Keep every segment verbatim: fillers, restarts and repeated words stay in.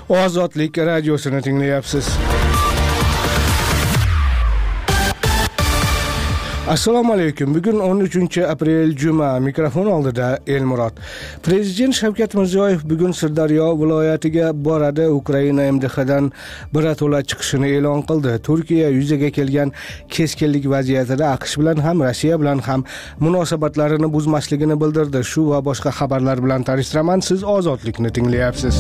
Ozodlik radiosini tinglayapsiz. Assalomu alaykum. Bugun o'n uchinchi aprel juma. Mikrofon oldida Elmurod. Prezident Shavkat Mirziyoyev bugun Sirdaryo viloyatiga boradi. Ukraina M D H'dan birato'la chiqishini e'lon qildi. Turkiya yuzaga kelgan keskinlik vaziyatida AQSh bilan ham Rossiya bilan ham munosabatlarini buzmasligini bildirdi. Shu va boshqa xabarlar bilan tanishtiraman. Siz Ozodlikni tinglayapsiz.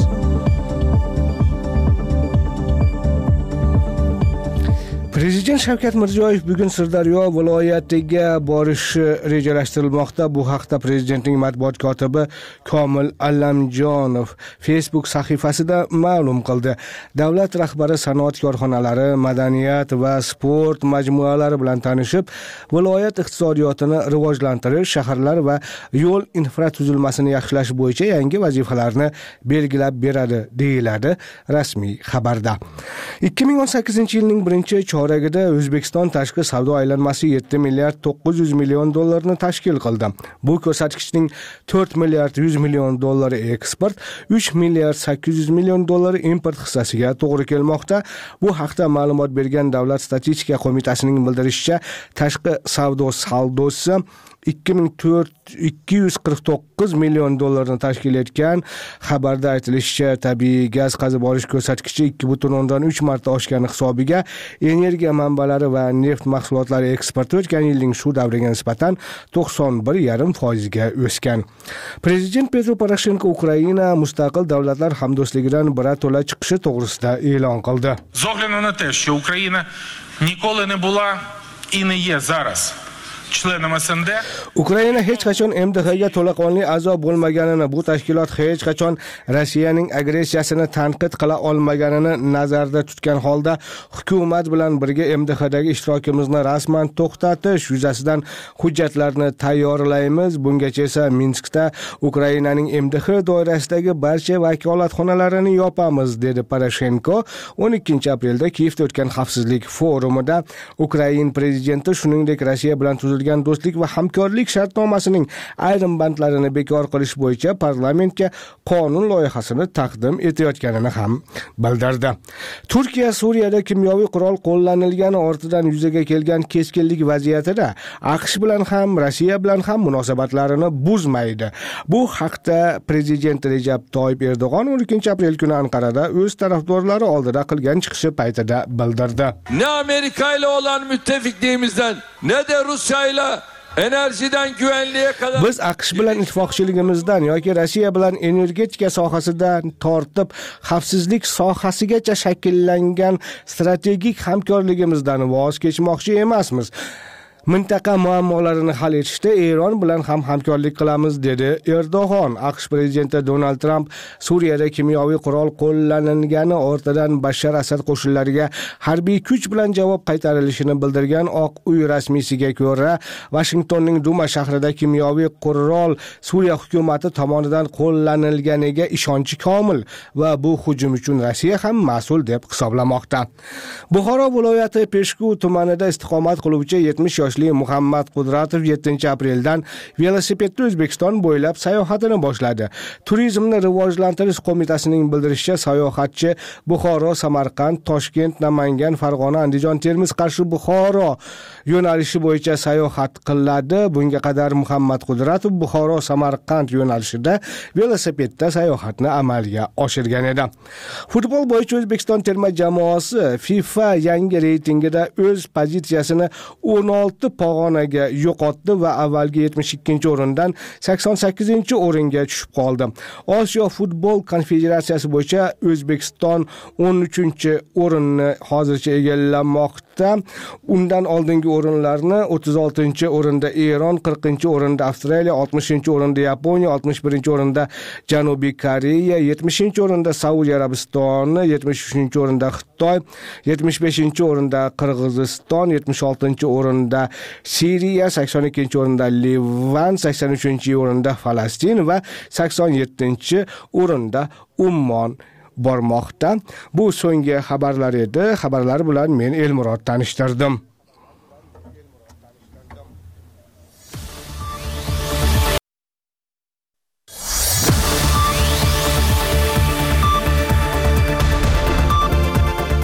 Prezident Shavkat Mirziyoyev bugun Sirdaryo viloyatiga borishi rejalashtirilmoqda. Bu haqda prezidentning matbuot kotibi Komil Allamjonov Facebook sahifasida ma'lum qildi. Davlat rahbari sanoat korxonalari, madaniyat va sport majmualari bilan tanishib, viloyat iqtisodiyotini rivojlantirish, shaharlar va yo'l infratuzilmasini yaxshilash bo'yicha yangi vazifalarni belgilab beradi, deyiladi rasmiy xabarda. ikki ming o'n sakkizinchi yilning birinchi choragida O'zbekiston tashqi savdo aylanmasi yetti milliard to'qqiz yuz million dollarni tashkil qildi. Bu ko'rsatkichning to'rt milliard yuz million dollari eksport, uch milliard sakkiz yuz million dollari import hissasiga to'g'ri kelmoqda. Bu haqda ma'lumot bergan Davlat statistika qo'mitasining bildirishicha, tashqi savdo saldosi ikki ming ikki yuz qirq to'qqiz million dollarni tashkil etgan. Xabarda aytilishicha, tabiiy gaz qazib olish ko'rsatkichi ikki butun o'ndan uch marta oshgani hisobiga energiya manbalari va neft mahsulotlari eksporti o'tgan yilning shu davriga nisbatan to'qson bir yarim foiz ga o'sgan. Prezident Petro Poroshenko Ukraina mustaqil davlatlar hamdo'stligidan birato'la chiqishi to'g'risida e'lon qildi. З огляду на те, що Україна ніколи не була і не є зараз членом эс эн дэ. Ukraina hech qachon M D H'ga to'laqonli a'zo bo'lmaganini, bu tashkilot hech qachon Rossiyaning agressiyasini tanqid qila olmaganini nazarda tutgan holda hukumat bilan birga M D H'dagi ishtirokimizni rasman to'xtatish yuzasidan hujjatlarni tayyorlaymiz. Bungacha esa Minskda Ukrainaning M D H doirasidagi barcha vakolatxonalarini yopamiz, dedi Poroshenko. o'n ikkinchi aprelda Kiyevda o'tgan xavfsizlik forumida Ukraina prezidenti shuningdek Rossiya bilan tuzilgan do'stlik va hamkorlik shartnomasining ayrim bandlarini bekor qilish bo'yicha parlamentga qonun loyihasini taqdim etayotganini ham bildirdi. Turkiya Suriyada kimyoviy qurol qo'llanilgani ortidan yuzaga kelgan keskinlik vaziyatida AQSh bilan ham Rossiya bilan ham munosabatlarini buzmaydi. Bu haqda prezident Recep Tayyip Erdo'g'on o'n ikkinchi aprel kuni Anqarada o'z tarafdorlari oldida qilgan chiqishi paytida bildirdi. Ne Amerika ile olan müttefikliğimizden ne de Rusya ile enerjiden güvenliğe kadar biz AQSh bilan ittifoqchiligimizdan yoki Rossiya bilan energetika sohasidan tortib xavfsizlik sohasigacha shakllangan strategik hamkorligimizdan voz kechmoqchi emasmiz. Mintaqa muammolarini hal etishda Eron bilan ham hamkorlik qilamiz, dedi Erdo'g'on. AQSh prezidenti Donald Trump Suriyada kimyoviy qurol qo'llanilgani ortidan Bashar Asad qo'shinlariga harbiy kuch bilan javob qaytarilishini bildirgan. Oq uy rasmiysiga ko'ra, Washingtonning Duma shahrida kimyoviy qurol Suriya hukumati tomonidan qo'llanilganiga ishonchi komil va bu hujum uchun Rossiya ham mas'ul deb hisoblamoqda. Buxoro viloyati Peshku tumanida istiqomat qiluvchi yetmish yoshli Muhammad Qudratov yettinchi apreldan velosipedda O'zbekiston bo'ylab sayohatini boshladi. Turizmni rivojlantirish qo'mitasining bildirishicha, sayohatchi Buxoro, Samarqand, Toshkent, Namangan, Farg'ona, Andijon, Termiz, Qarshi, Buxoro yo'nalishi bo'yicha sayohat qiladi. Bunga qadar Muhammad Qudratov Buxoro, Samarqand yo'nalishida velosipedda sayohatni amalga oshirgan edi. Futbol bo'yicha O'zbekiston terma jamoasi FIFA yangi reytingida o'z pozitsiyasini o'n olti pog'onaga yo'qotdi va avvalgi yetmish ikkinchi o'rindan sakson sakkizinchi o'ringa tushib qoldi. Osiyo futbol konfederatsiyasi bo'yicha O'zbekiston o'n uchinchi o'rinni hozircha egallamoqda. Undan oldingi o'rinlarni o'ttiz oltinchi o'rinda Eron, qirqinchi o'rinda Avstraliya, oltmishinchi o'rinda Yaponiya, oltmish birinchi o'rinda Janubiy Koreya, yetmishinchi o'rinda Saudiya Arabistoni, yetmish uchinchi o'rinda Xitoy, yetmish beshinchi o'rinda Qirg'iziston, yetmish oltinchi o'rinda Siriya, sakson ikkinchi o'rinda Livan, sakson uchinchi o'rinda Falastin va sakson yettinchi o'rinda Ummon bormoqda. Bu so'nggi xabarlar edi. Xabarlar bilan men Elmurod tanishtirdim.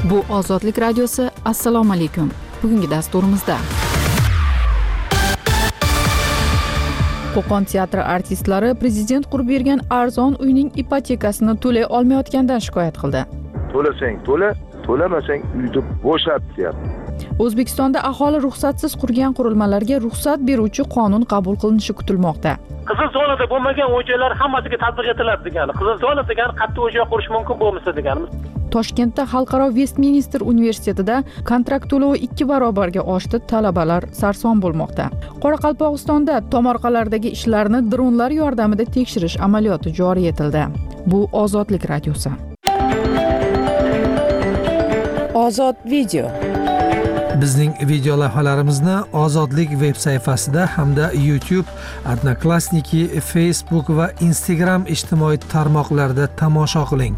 Bu Ozodlik radiosi. Assalomu alaykum. Bugungi dasturimizda Qo'qon teatri artistlari prezident qurib bergan arzon uyning ipotekasini to'lay olmayotgandan shikoyat qildi. To'lasang to'la, to'lamasang uyni bo'shat deyapti. O'zbekistonda aholi ruxsatsiz qurgan qurilmalarga ruxsat beruvchi qonun qabul qilinishi kutilmoqda. Qizil zonada bo'lmagan o'y-joylar hammasiga tatbiq etiladi degani. Qizil zona degani qattiq o'y-joy qurish mumkin bo'lmasa deganimiz. Toshkentda Xalqaro Vestminster universitetida kontrakt to'lovi ikki barobarga oshdi, talabalar sarson bo'lmoqda. Qoraqalpog'istonda tomorqalardagi ishlarni dronlar yordamida tekshirish amaliyoti joriy etildi. Bu Ozodlik radiosi. Ozod video. Bizning video lavhalarimizni Ozodlik veb sayfasida hamda YouTube, Odnoklassniki, Facebook va Instagram ijtimoiy tarmoqlarida tomosha qiling.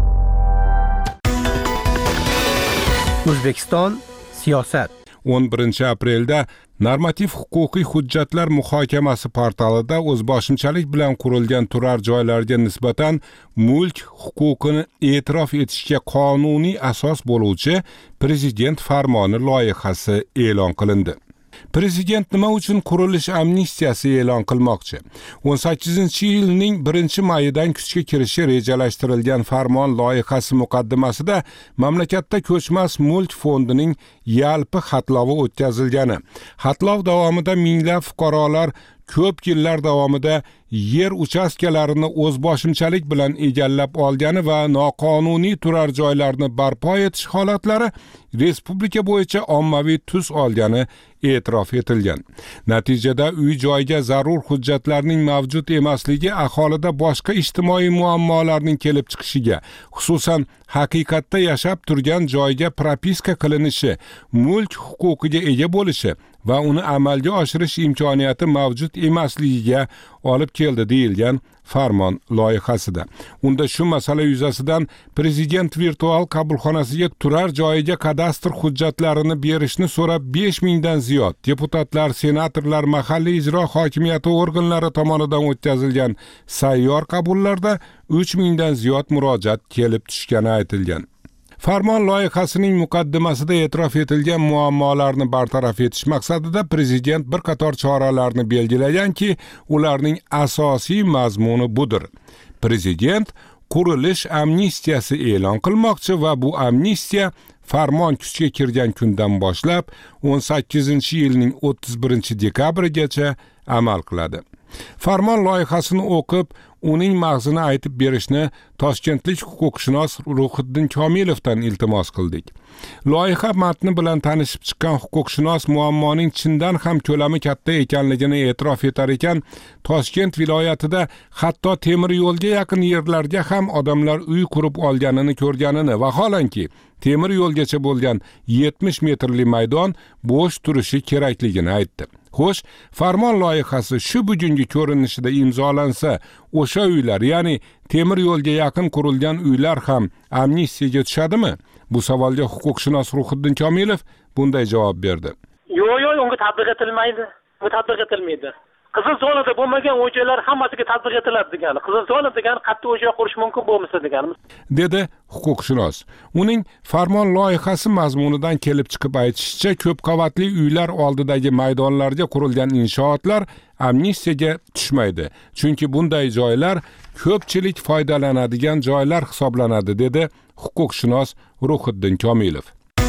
O'zbekiston siyosat. o'n birinchi aprelda normativ huquqiy hujjatlar muhokamasi portalida o'zboshimchalik bilan qurilgan turar joylarga nisbatan mulk huquqini e'tirof etishga qonuniy asos bo'luvchi prezident farmoni loyihasi e'lon qilindi. Prezident nima uchun qurilish amnistiyasi e'lon qilmoqchi? o'n sakkizinchi yilning birinchi mayidan kuchga kirishi rejalashtirilgan farmon loyihasi muqaddimasida mamlakatda ko'chmas mulk fondining yalpi xatlovi o'tkazilgani, xatlov davomida minglab fuqarolar ko'p yillar davomida yer uchastkalarini o'zboshimchalik bilan egallab olgani va noqonuniy turar joylarni barpo etish holatlari respublika bo'yicha ommaviy tus olgani e'tirof etilgan. Natijada uy joyga zarur hujjatlarning mavjud emasligi aholida boshqa ijtimoiy muammolarning kelib chiqishiga, xususan haqiqatda yashab turgan joyga propiska qilinishi, mulk huquqiga ega bo'lishi va uni amalga oshirish imkoniyati mavjud emasligiga olib keldi deyilgan farmon loyihasida. Unda shu masala yuzasidan prezident virtual qabulxonasiga turar joyiga kadastr hujjatlarini berishni so'rab besh mingdan ziyod deputatlar, senatorlar, mahalliy ijro hokimiyati organlari tomonidan o'tkazilgan sayyor qabullarda uch mingdan ziyod murojaat kelib tushgani aytilgan. Farmon loyihasining muqaddimasida e'tirof etilgan muammolarni bartaraf etish maqsadida prezident bir qator choralarni belgilaganki, ularning asosiy mazmuni budir. Prezident qurilish amnistiyasi e'lon qilmoqchi va bu amnistiya farmon kuchga kirgan kundan boshlab o'n sakkizinchi yilning o'ttiz birinchi dekabrigacha amal qiladi. Farmon loyihasini o'qib, uning mag'zini aytib berishni toshkentlik huquqshunos Ruhiddin Komilovdan iltimos qildik. Loyiha matni bilan tanishib chiqqan huquqshunos muammoning chindan ham ko'lami katta ekanligini e'tirof etar ekan, Toshkent viloyatida hatto temir yo'lga yaqin yerlarga ham odamlar uy qurib olganini ko'rganini va vaholanki temir yo'lgacha bo'lgan yetmish metrli maydon bo'sh turishi kerakligini aytdi. Xo'sh, farmon loyihasi shu bugungi ko'rinishida imzolansa, o'sha uylar, ya'ni temir yo'lga yaqin qurilgan uylar ham amnistiyaga tushadimi? Bu savolga huquqshunos Ruhiddin Komilov bunday javob berdi. Yo'q, yo'q, unga tatbiq etilmaydi. Bu tatbiq etilmaydi. Qizil zonada bo'lmagan o'y-joylar hammasiga tatbiq etiladi degani. Qizil zona degani qattiq o'y-joy qurish mumkin bo'lmasa deganimiz. Dedi huquqshunos. Uning farmon loyihasi mazmunidan kelib chiqib aytishicha, ko'p qavatli uylar oldidagi maydonlarga qurilgan inshootlar amnistiyaga tushmaydi. Chunki bunday joylar ko'pchilik foydalanadigan joylar hisoblanadi, dedi huquqshunos Ruhiddin Komilov.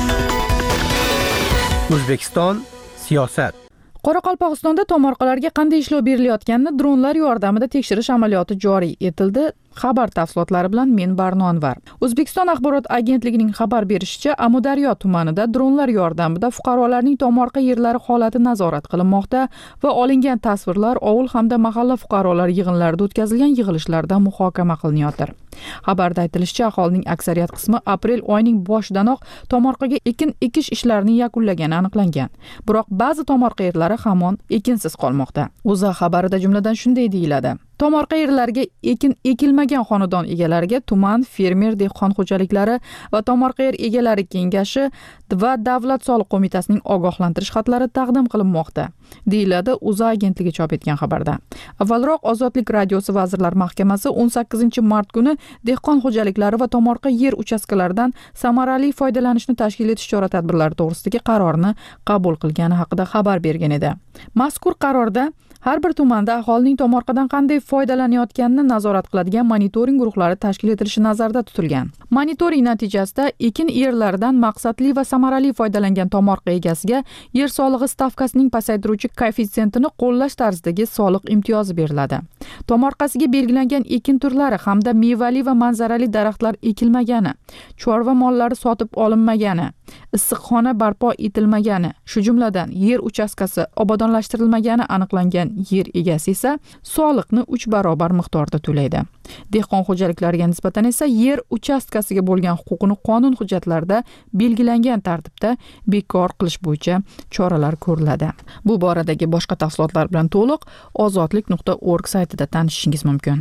O'zbekiston siyosat. Qoraqalpog'istonda tomorqalarga qanday ishlov berilayotganini dronlar yordamida tekshirish amaliyoti joriy etildi. Xabar tafsilotlari bilan men Barno Anvar. O'zbekiston axborot agentligining xabar berishicha, Amudaryo tumanida dronlar yordamida fuqarolarning tomorqa yerlari holati nazorat qilinmoqda va olingan tasvirlar ovul hamda mahalla fuqarolar yig'inlarida o'tkazilgan yig'ilishlarda muhokama qilinyapti. Xabarda aytilishicha, aholining aksariyat qismi aprel oyining boshidanoq tomorqaga ekin ekish ishlarini yakunlagani aniqlangan. Biroq ba'zi tomorqa yerlari hamon ekinsiz qolmoqda. O'zA xabarida jumladan shunday deyiladi: Tomorqa yerlariga ekin ekilmagan xonadon egalariga tuman fermer dehqon xo'jaliklari va tomorqa yer egalari kengashi va Davlat soliq qo'mitasining ogohlantirish xatlari taqdim qilinmoqda, deyiladi O'zA agentligi chop etgan xabarda. Avvalroq Ozodlik radiosi Vazirlar Mahkamasi o'n sakkizinchi mart kuni dehqon xo'jaliklari va tomorqa yer uchastkalaridan samarali foydalanishni tashkil etish chora-tadbirlari to'g'risidagi qarorni qabul qilgani haqida xabar bergan edi. Mazkur qarorda har bir tumanda aholining tomorqadan qanday foydalanayotganini nazorat qiladigan monitoring guruhlari tashkil etilishi nazarda tutilgan. Monitoring natijasida ekin yerlaridan maqsadli va samarali foydalangan tomorqa egasiga yer solig'i stavkasining pasaytiruvchi koeffitsiyentini qo'llash tarzidagi soliq imtiyozi beriladi. Tomorqasiga belgilangan ekin turlari hamda mevali va manzarali daraxtlar ekilmagani, chorva mollari sotib olinmagani, issiqxona barpo etilmagani, shu jumladan yer uchastkasi obodonlashtirilmagani aniqlangan yer egasi esa soliqni uch barobar miqdorda to'laydi. Dehqon xo'jaliklariga nisbatan esa yer uchastkasiga bo'lgan huquqini qonun hujjatlarida belgilangan tartibda bekor qilish bo'yicha choralar ko'riladi. Bu boradagi boshqa tafsilotlar bilan to'liq ozodlik nuqta org saytida tanishishingiz mumkin.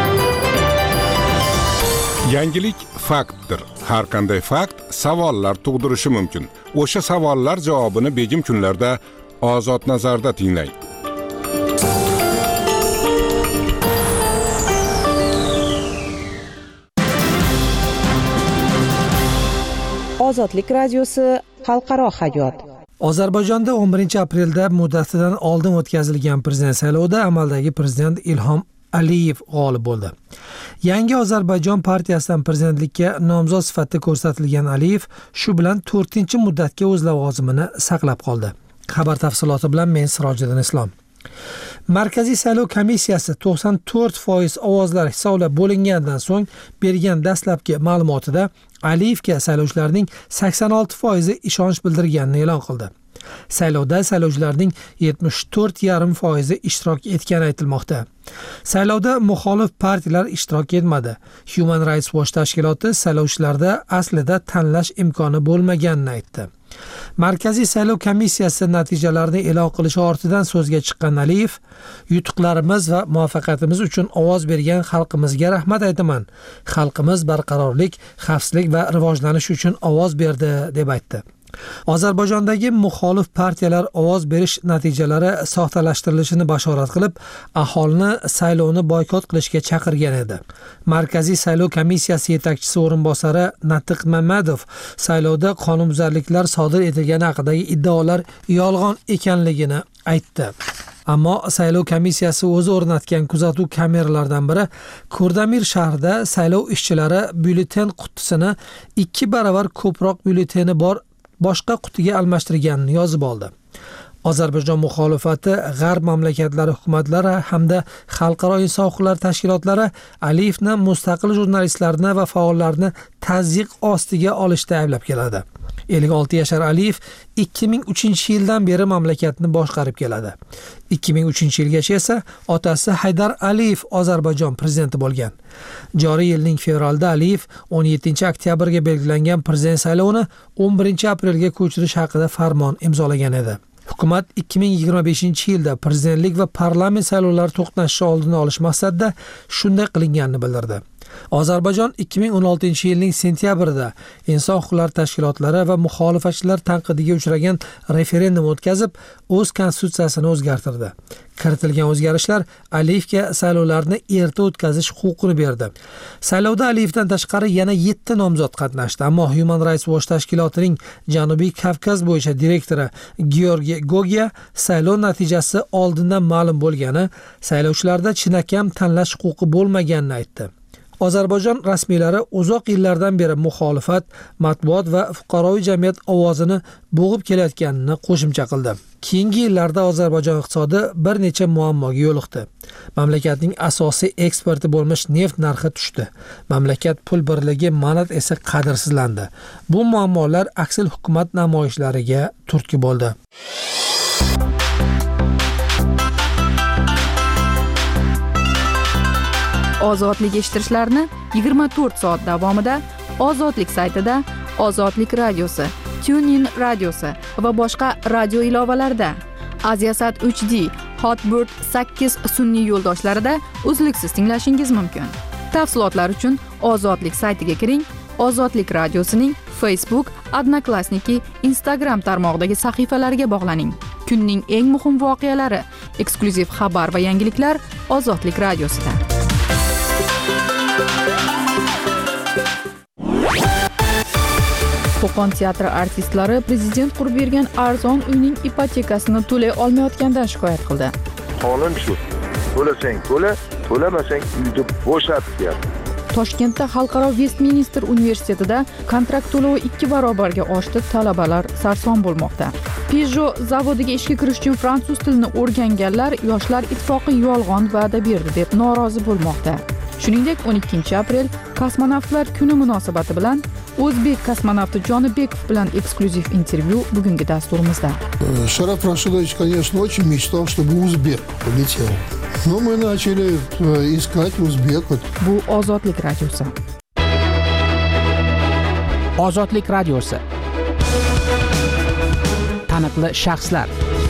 Yangilik faktdir. Har qanday fakt savollar tug'dirishi mumkin. O'sha savollar javobini begim kunlarda Ozod nazarda tinglang. Ozodlik radiosi xalqaro hayot. Ozarbayjonda o'n birinchi aprelda muddatidan oldin o'tkazilgan prezident saylovida amaldagi prezident Ilhom Aliyev g'olib bo'ldi. Yangi Ozarbayjon partiyasidan prezidentlikka nomzod sifatida ko'rsatilgan Aliyev shu bilan to'rtinchi muddatga o'z lavozimini saqlab qoldi. Xabar tafsiloti bilan men Sirojiddin Islom. Markaziy saylov komissiyasi to'qson to'rt foiz ovozlar hisoblab bo'lingandan so'ng bergan dastlabki ma'lumotida Aliyevga saylovchilarning sakson olti foizi ishonch bildirganini e'lon qildi. Saylovda saylovchilarning yetmish to'rt yarim foizi ishtirok etgani aytilmoqda. Saylovda muxolif partiyalar ishtirok etmadi. Human Rights Watch tashkiloti saylovchilarda aslida tanlash imkoni bo'lmaganini aytdi. Markaziy saylov komissiyasi natijalarini e'lon qilishi ortidan so'zga chiqqan Aliyev, yutuqlarimiz va muvaffaqiyatimiz uchun ovoz bergan xalqimizga rahmat aytaman. Xalqimiz barqarorlik, xavfsizlik va rivojlanish uchun ovoz berdi deb aytdi. Ozarbayjondagi muxolif partiyalar ovoz berish natijalari soxtalashtirilishini bashorat qilib, aholini saylovni boykot qilishga chaqirgan edi. Markaziy saylov komissiyasi yetakchisi o'rinbosari Natiq Mamadov saylovda qonunbuzarliklar sodir etilgani haqidagi iddaolar yolg'on ekanligini aytdi. Ammo saylov komissiyasi o'zi o'rnatgan kuzatuv kameralaridan biri Kurdamir shahrida saylov ishchilari byulleten qutisini ikki barobar ko'proq byulleteni bor boshqa qutiga almashtirganini yozib oldi. Ozarbayjon muxolifati, g'arb mamlakatlari hukumatlari hamda xalqaro inson huquqlari tashkilotlari Aliyevni mustaqil jurnalistlarni va faollarni tazyiq ostiga olishda ayblab keladi. ellik olti yashar Aliyev ikki ming uchinchi yildan beri mamlakatni boshqarib keladi. ikki ming uchinchi yilgacha esa otasi Haydar Aliyev Ozarbayjon prezidenti bo'lgan. Joriy yilning fevralda Aliyev o'n yettinchi oktyabrga belgilangan prezident saylovini o'n birinchi aprelga ko'chirish haqida farmon imzolagan edi. Hukumat ikki ming yigirma beshinchi yilda prezidentlik va parlament saylovlari to'qnashishi oldini olish maqsadida shunday qilinganini bildirdi. Ozarbayjon ikki ming o'n oltinchi yilning sentyabrida inson huquqlari tashkilotlari va muxolifatchilar tanqidiga uchragan referendum o'tkazib, o'z konstitutsiyasini o'zgartirdi. Kiritilgan o'zgarishlar Aliyevga saylovlarni erta o'tkazish huquqini berdi. Saylovda Aliyevdan tashqari yana yetti nomzod qatnashdi, ammo Human Rights Watch tashkilotining Janubiy Kavkaz bo'yicha direktori Georgiy Gogya saylov natijasi oldindan ma'lum bo'lgani, saylovchilarda chinakam tanlash huquqi bo'lmaganini aytdi. Ozarbayjon rasmiylari uzoq yillardan beri muxolifat, matbuot va fuqaroviy jamiyat ovozini bo'g'ib kelayotganini qo'shimcha qildi. Keyingi yillarda Ozarbayjon iqtisodi bir necha muammoga yo'liqdi. Mamlakatning asosiy eksporti bo'lmish neft narxi tushdi. Mamlakat pul birligi manat esa qadrsizlandi. Bu muammolar aksil hukumat namoyishlariga turtki bo'ldi. Ozodlik eshittirishlarni yigirma to'rt soat davomida Ozodlik saytida, Ozodlik radiosi, TuneIn radiosi va boshqa radio ilovalarida, Aziasat uch D, Hotbird sakkiz sun'iy yo'ldoshlarida uzluksiz tinglashingiz mumkin. Tafsilotlar uchun Ozodlik saytiga kiring. Ozodlik radiosining Facebook, Odnoklassniki, Instagram tarmog'idagi sahifalariga bog'laning. Kunning eng muhim voqealari, eksklyuziv xabar va yangiliklar Ozodlik radiosida. Qo'qon teatri artistlari prezident qurib bergan arzon uyning ipotekasini to'lay olmayotgandan shikoyat qildi. Qonun shu. To'lasang to'la, to'lamasang uyni bo'shat deyapti. Toshkentda Xalqaro Westminster universitetida kontrakt to'lovi ikki barobarga oshdi, talabalar sarson bo'lmoqda. Peugeot zavodiga ishga kirish uchun fransuz tilini o'rganganlar Yoshlar ittifoqi yolg'on va'da berdi deb norozi bo'lmoqda. Shuningdek, o'n ikkinchi aprel kosmonavtlar kuni munosabati bilan o'zbek kosmonavti Jonibekov bilan eksklyuziv intervyu bugungi dasturimizda. Sharaf Rashidovich, конечно, очень мечтал, чтобы узбек полетел. Но мы начали искать узбека. Bu Ozodlik radiosi. Ozodlik radiosi. Taniqli shaxslar.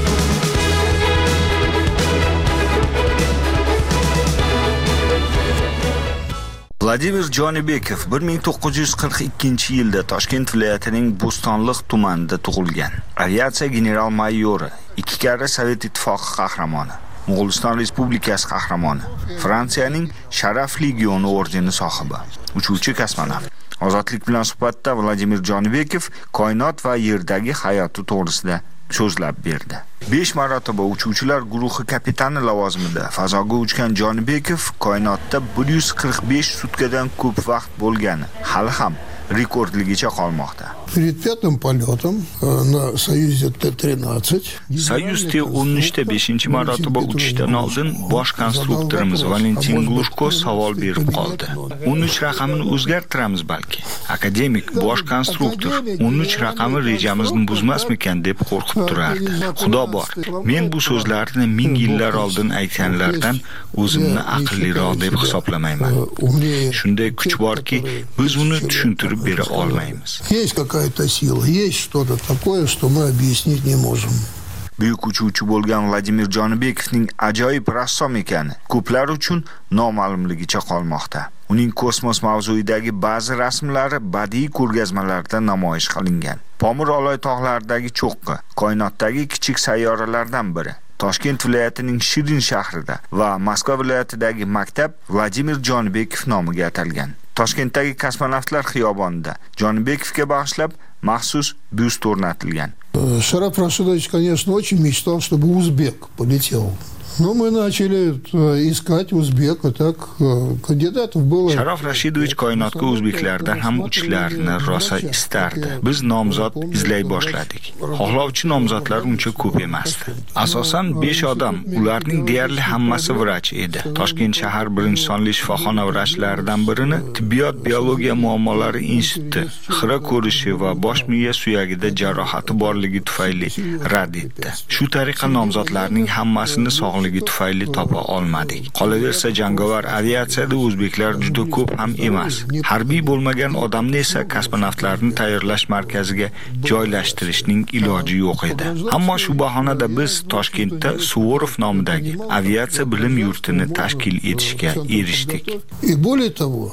Vladimir Jonibekov bir ming to'qqiz yuz qirq ikkinchi yilda Toshkent viloyatining Bo'stonliq tumanida tug'ilgan. Aviatsiya general-mayori, ikki karra Sovet ittifoqi qahramoni, Mo'g'uliston Respublikasi qahramoni, Fransiyaning Sharaf legioni ordeni sohibi, uchuvchi kosmonavt. Ozodlik bilan suhbatda Vladimir Jonibekov koinot va yerdagi hayoti to'g'risida so'zlab berdi. besh marotaba uchuvchilar guruhi kapitani lavozimida fazoga uchgan Jonibekov koinotda bir yuz qirq besh sutkadan ko'p vaqt bo'lgani hali ham rekordligicha qolmoqda. Перед пятым полетом на Союзе Т тринадцать Soyuz T o'n uchda beshinchi marotaba uchishdan oldin bosh konstruktorimiz Valentin Glushko savol berib qoldi. o'n uch raqamini o'zgartiramiz balki. Akademik bosh konstruktor o'n uch raqami rejamizni buzmasmikan deb qo'rqib turardi. Xudo bor, men bu so'zlarni ming yillar oldin aytganlardan o'zimni aqlliroq deb hisoblamayman. Shunday kuch borki, biz uni tushuntirib bera olmaymiz. Есть какая-то сила, есть что-то такое, что мы объяснить не можем. Buyuk uchuvchi bo'lgan Vladimir Jonibekovning ajoyib rassom ekani ko'plar uchun noma'lumligicha qolmoqda. Uning kosmos mavzuidagi ba'zi rasmlari badiiy ko'rgazmalarda namoyish qilingan. Pomir Oloy tog'laridagi cho'qqi, koinotdagi kichik sayyoralardan biri. Toshkent viloyatining Shirin shahrida va Moskva viloyatidagi maktab Vladimir Jonibekov nomiga atalgan. Toshkentdagi kosmonavtlar xiyobonida Jonibekovga bag'ishlab maxsus byust o'rnatilgan. Sharaf Rashidovich, конечно, очень мечтал, чтобы узбек полетел. Но мы начали искать узбека, так кандидатов было. Sharaf Rashidovich koinotga o'zbeklardan ham uchishlarni rosa istardi. Biz nomzod izlay boshladik. Xohlovchi nomzodlar uncha ko'p emasdi. Asosan besh odam, ularning deyarli hammasi vrach edi. Toshkent shahar birinchi sonli shifoxona vrachlaridan birini tibbiyot biologiya muammolari instituti xira ko'rishi va bosh miya suyagida jarohati borligi tufayli rad etdi. Shu tariqa nomzodlarning hammasini sog'ligi tufayli topa olmadik. Qolaversa, jangovar aviatsiyada o'zbeklar juda ko'p ham emas. Harbiy bo'lmagan odamni esa kosmonavtlarni tayyorlash markaziga joylashtirishning iloji yo'q edi. Ammo shu bahonada biz Toshkentda Suvorov nomidagi aviatsiya bilim yurtini tashkil etishga erishdik. И более того,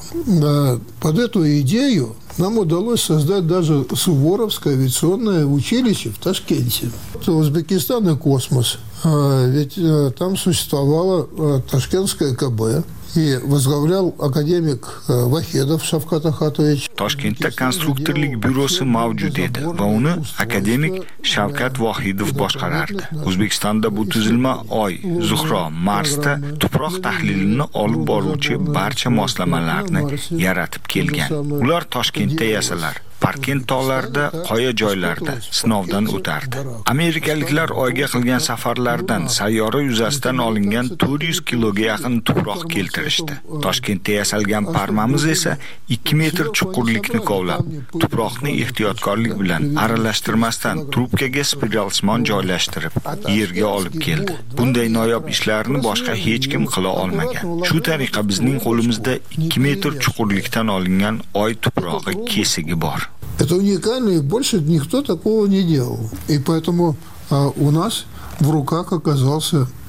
под эту идею нам удалось создать даже Суворовское авиационное училище в Ташкенте. Узбекистан и космос. Ведь там существовало Ташкентское КБ. И возглавлял академик Вахедов Шавкат Ахатович. Toshkentda konstruktorlik byurosi mavjud edi va uni akademik Shavkat Vohidov boshqarardi. O'zbekistonda bu tuzilma Oy, Zuhro, Marsda tuproq tahlilini olib boruvchi barcha moslamalarni yaratib kelgan. Ular Toshkentda yasalar. Parkent tog'larida, qoya joylarda sinovdan o'tardi. Amerikaliklar Oyga qilgan safarlardan sayyora yuzasidan olingan to'rt yuz kiloga yaqin tuproq keltirishdi. Toshkentda yasalgan parmamiz esa ikki metr chuqurlikni kovlab, tuproqni ehtiyotkorlik bilan aralashtirmasdan trubkaga spiralsimon joylashtirib, yerga olib keldi. Bunday noyob ishlarni boshqa hech kim qila olmagan. Shu tariqa bizning qo'limizda ikki metr chuqurlikdan olingan Oy tuprog'i kesigi bor. Это уникально, и больше никто такого не делал. И поэтому а, у нас в руках оказался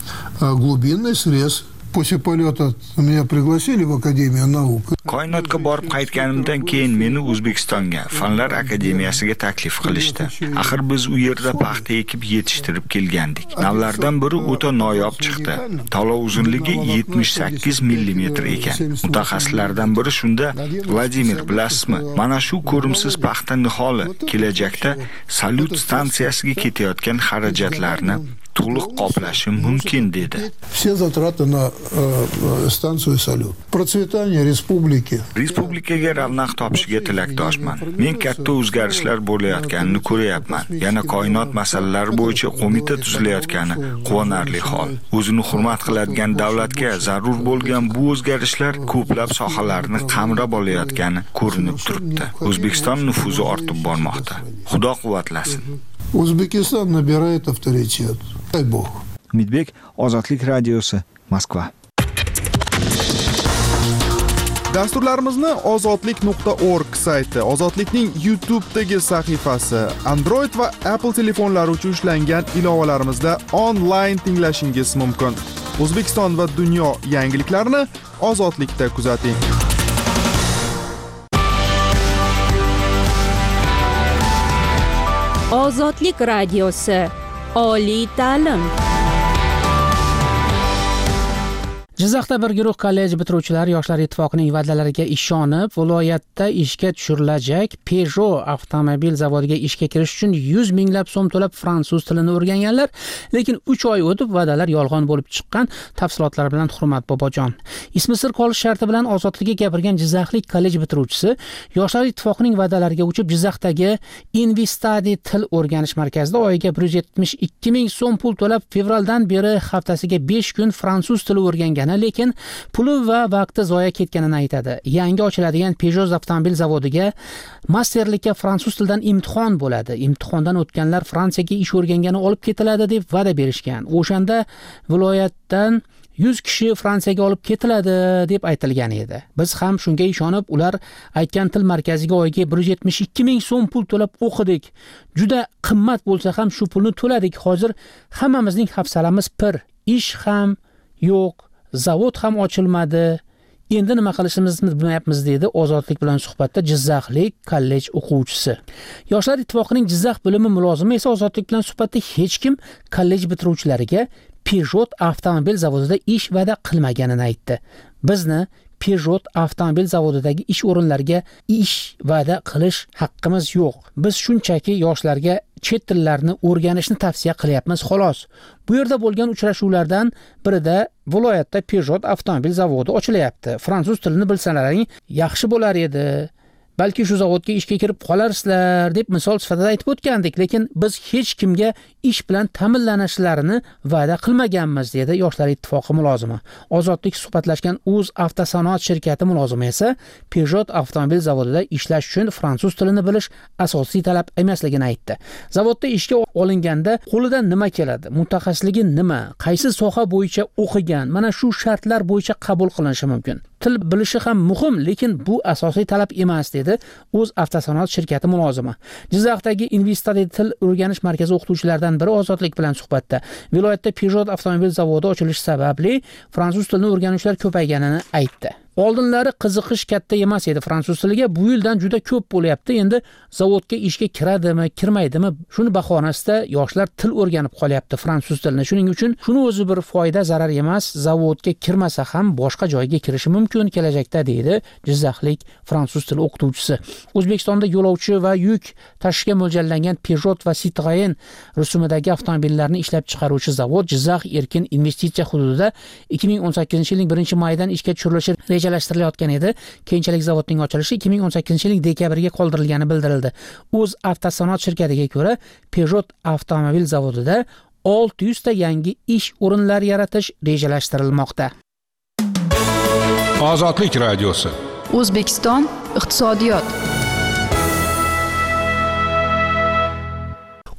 глубинный срез. После полета меня пригласили в Академию наук. Koinotga borib qaytganimdan keyin meni O'zbekistonga Fanlar akademiyasiga taklif qilishdi. Axir biz u yerda paxta ekib yetishtirib kelgandik. Navlardan biri o'ta noyob chiqdi. Tolo uzunligi yetmish sakkiz millimetr ekan. Mutaxassislardan biri shunda: "Vladimir, bilasizmi, mana shu ko'rimsiz paxta niholi kelajakda salyut stansiyasiga ketayotgan xarajatlarni to'liq qoplashi mumkin", dedi. Все затраты на э, станцию салют. Процветание республики. Respublikaga ravnaq topishiga tilakdoshman. Men katta o'zgarishlar bo'layotganini ko'ryapman. Yana koinot masalalari bo'yicha qo'mita tuzilayotgani quvonarli hol. O'zini hurmat qiladigan davlatga zarur bo'lgan bu o'zgarishlar ko'plab sohalarni qamrab olayotgani ko'rinib turibdi. O'zbekiston nufuzi ortib bormoqda. Xudo quvvatlasin. Узбекистан набирает авторитет. Дай Бог. Midbek, Ozodlik radiosi, Moskva. Dasturlarimizni ozodlik nuqta org sayti, Ozodlikning YouTube'dagi sahifasi, Android va Apple telefonlari uchun ishlangan ilovalarimizda onlayn tinglashingiz mumkin. O'zbekiston va dunyo yangiliklarini Ozodlikda kuzating. Ozodlik radiosi. Oliy ta'lim. Jizzaxda bir guruh kollej bitiruvchilari Yoshlar ittifoqining va'dalariga ishonib, viloyatda ishga tushirilajak Peugeot avtomobil zavodiga ishga kirish uchun yuz minglab so'm to'lab fransuz tilini o'rganganlar, lekin uch oy o'tib va'dalar yolg'on bo'lib chiqqan. Tafsilotlar bilan Hurmat Bobojon. Ismi sir qolish sharti bilan Ozodlikka gapirgan jizzaxlik kollej bitiruvchisi Yoshlar ittifoqining va'dalariga uchib Jizzaxdagi Investadi til o'rganish markazida oyiga bir yuz yetmish ikki ming so'm pul to'lab fevraldan beri haftasiga besh kun fransuz tili o'rgangan, lekin puli va vaqti zoya ketganini aytadi. Yangi ochiladigan Peugeot avtomobil zavodiga masterlikka fransuz tilidan imtihon bo'ladi. Imtihondan o'tganlar Fransiyaga ish o'rgangani olib ketiladi deb va'da berishgan. O'shanda viloyatdan yuz kishi Fransiyaga olib ketiladi deb aytilgan edi. Biz ham shunga ishonib, ular aytgan til markaziga oyiga bir yuz yetmish ikki ming so'm pul to'lab o'qidik. Juda qimmat bo'lsa ham shu pulni to'ladik. Hozir hammamizning hafsalamiz pir. Ish ham yo'q, zavod ham ochilmadi. Endi nima qilishimizni bilmayapmiz, dedi Ozodlik bilan suhbatda Jizzaxlik kollej o'quvchisi. Yoshlar ittifoqining Jizzax bo'limi mulozimi esa Ozodlik bilan suhbatda hech kim kollej bitiruvchilariga Peugeot avtomobil zavodida ish va'da qilmaganini aytdi. Bizni Peugeot avtomobil zavodidagi ish o'rinlariga ish va'da qilish haqqimiz yo'q. Biz shunchaki yoshlarga chet tillarini o'rganishni tavsiya qilyapmiz, xolos. Bu yerda bo'lgan uchrashuvlardan birida viloyatda Peugeot avtomobil zavodi ochilyapti. Fransuz tilini bilsalaring yaxshi bo'lar edi. Balki shu zavodga ishga kirib qolarsizlar deb misol sifatida aytib o'tgandik, lekin biz hech kimga ish bilan ta'minlanishlarini va'da qilmaganmiz, dedi Yoshlar ittifoqi mulozimi. Ozodlik suhbatlashgan O'z avtosanoat shirkati mulozimi esa Peugeot avtomobil zavodida ishlash uchun fransuz tilini bilish asosiy talab emasligini aytdi. Zavodda ishga olinganda qo'lidan nima keladi, mutaxassisligi nima, qaysi soha bo'yicha o'qigan, mana shu shartlar bo'yicha qabul qilinishi mumkin. Til bilishi ham muhim, lekin bu asosiy talab emas, dedi O'z avtosanoat shirkati mulozimi. Jizzaxdagi Investadi til o'rganish markazi o'qituvchilaridan biri Ozodlik bilan suhbatda viloyatda Peugeot avtomobil zavodi ochilishi sababli fransuz tilini o'rganuvchilar ko'payganini aytdi. Oldinlari qiziqish katta emas edi fransuz tiliga, bu yildan juda ko'p bo'lyapti. Endi zavodga ishga kiradimi, kirmaydimi, shuni bahonasida yoshlar til o'rganib qolyapti fransuz tilini. Shuning uchun shuni o'zi bir foyda zarar emas, zavodga kirmasa ham boshqa joyga kirishi mumkin kelajakda, deydi Jizzaxlik fransuz tili o'qituvchisi. O'zbekistonda yo'lovchi va yuk tashishga mo'ljallangan Peugeot va Citroen rusumidagi avtomobillarni ishlab chiqaruvchi zavod Jizzax erkin investitsiya hududida ikki ming o'n sakkizinchi yilning birinchi mayidan ishga tushirilishi rejalashtirilayotgan edi. Keyinchalik zavodning ochilishi ikki ming o'n sakkizinchi yilning dekabriga qoldirilgani bildirildi. O'z avtosanoat shirkatiga ko'ra, Peugeot avtomobil zavodida olti yuz ta yangi ish o'rinlari yaratish rejalashtirilmoqda. Ozodlik radiosi. O'zbekiston iqtisodiyot.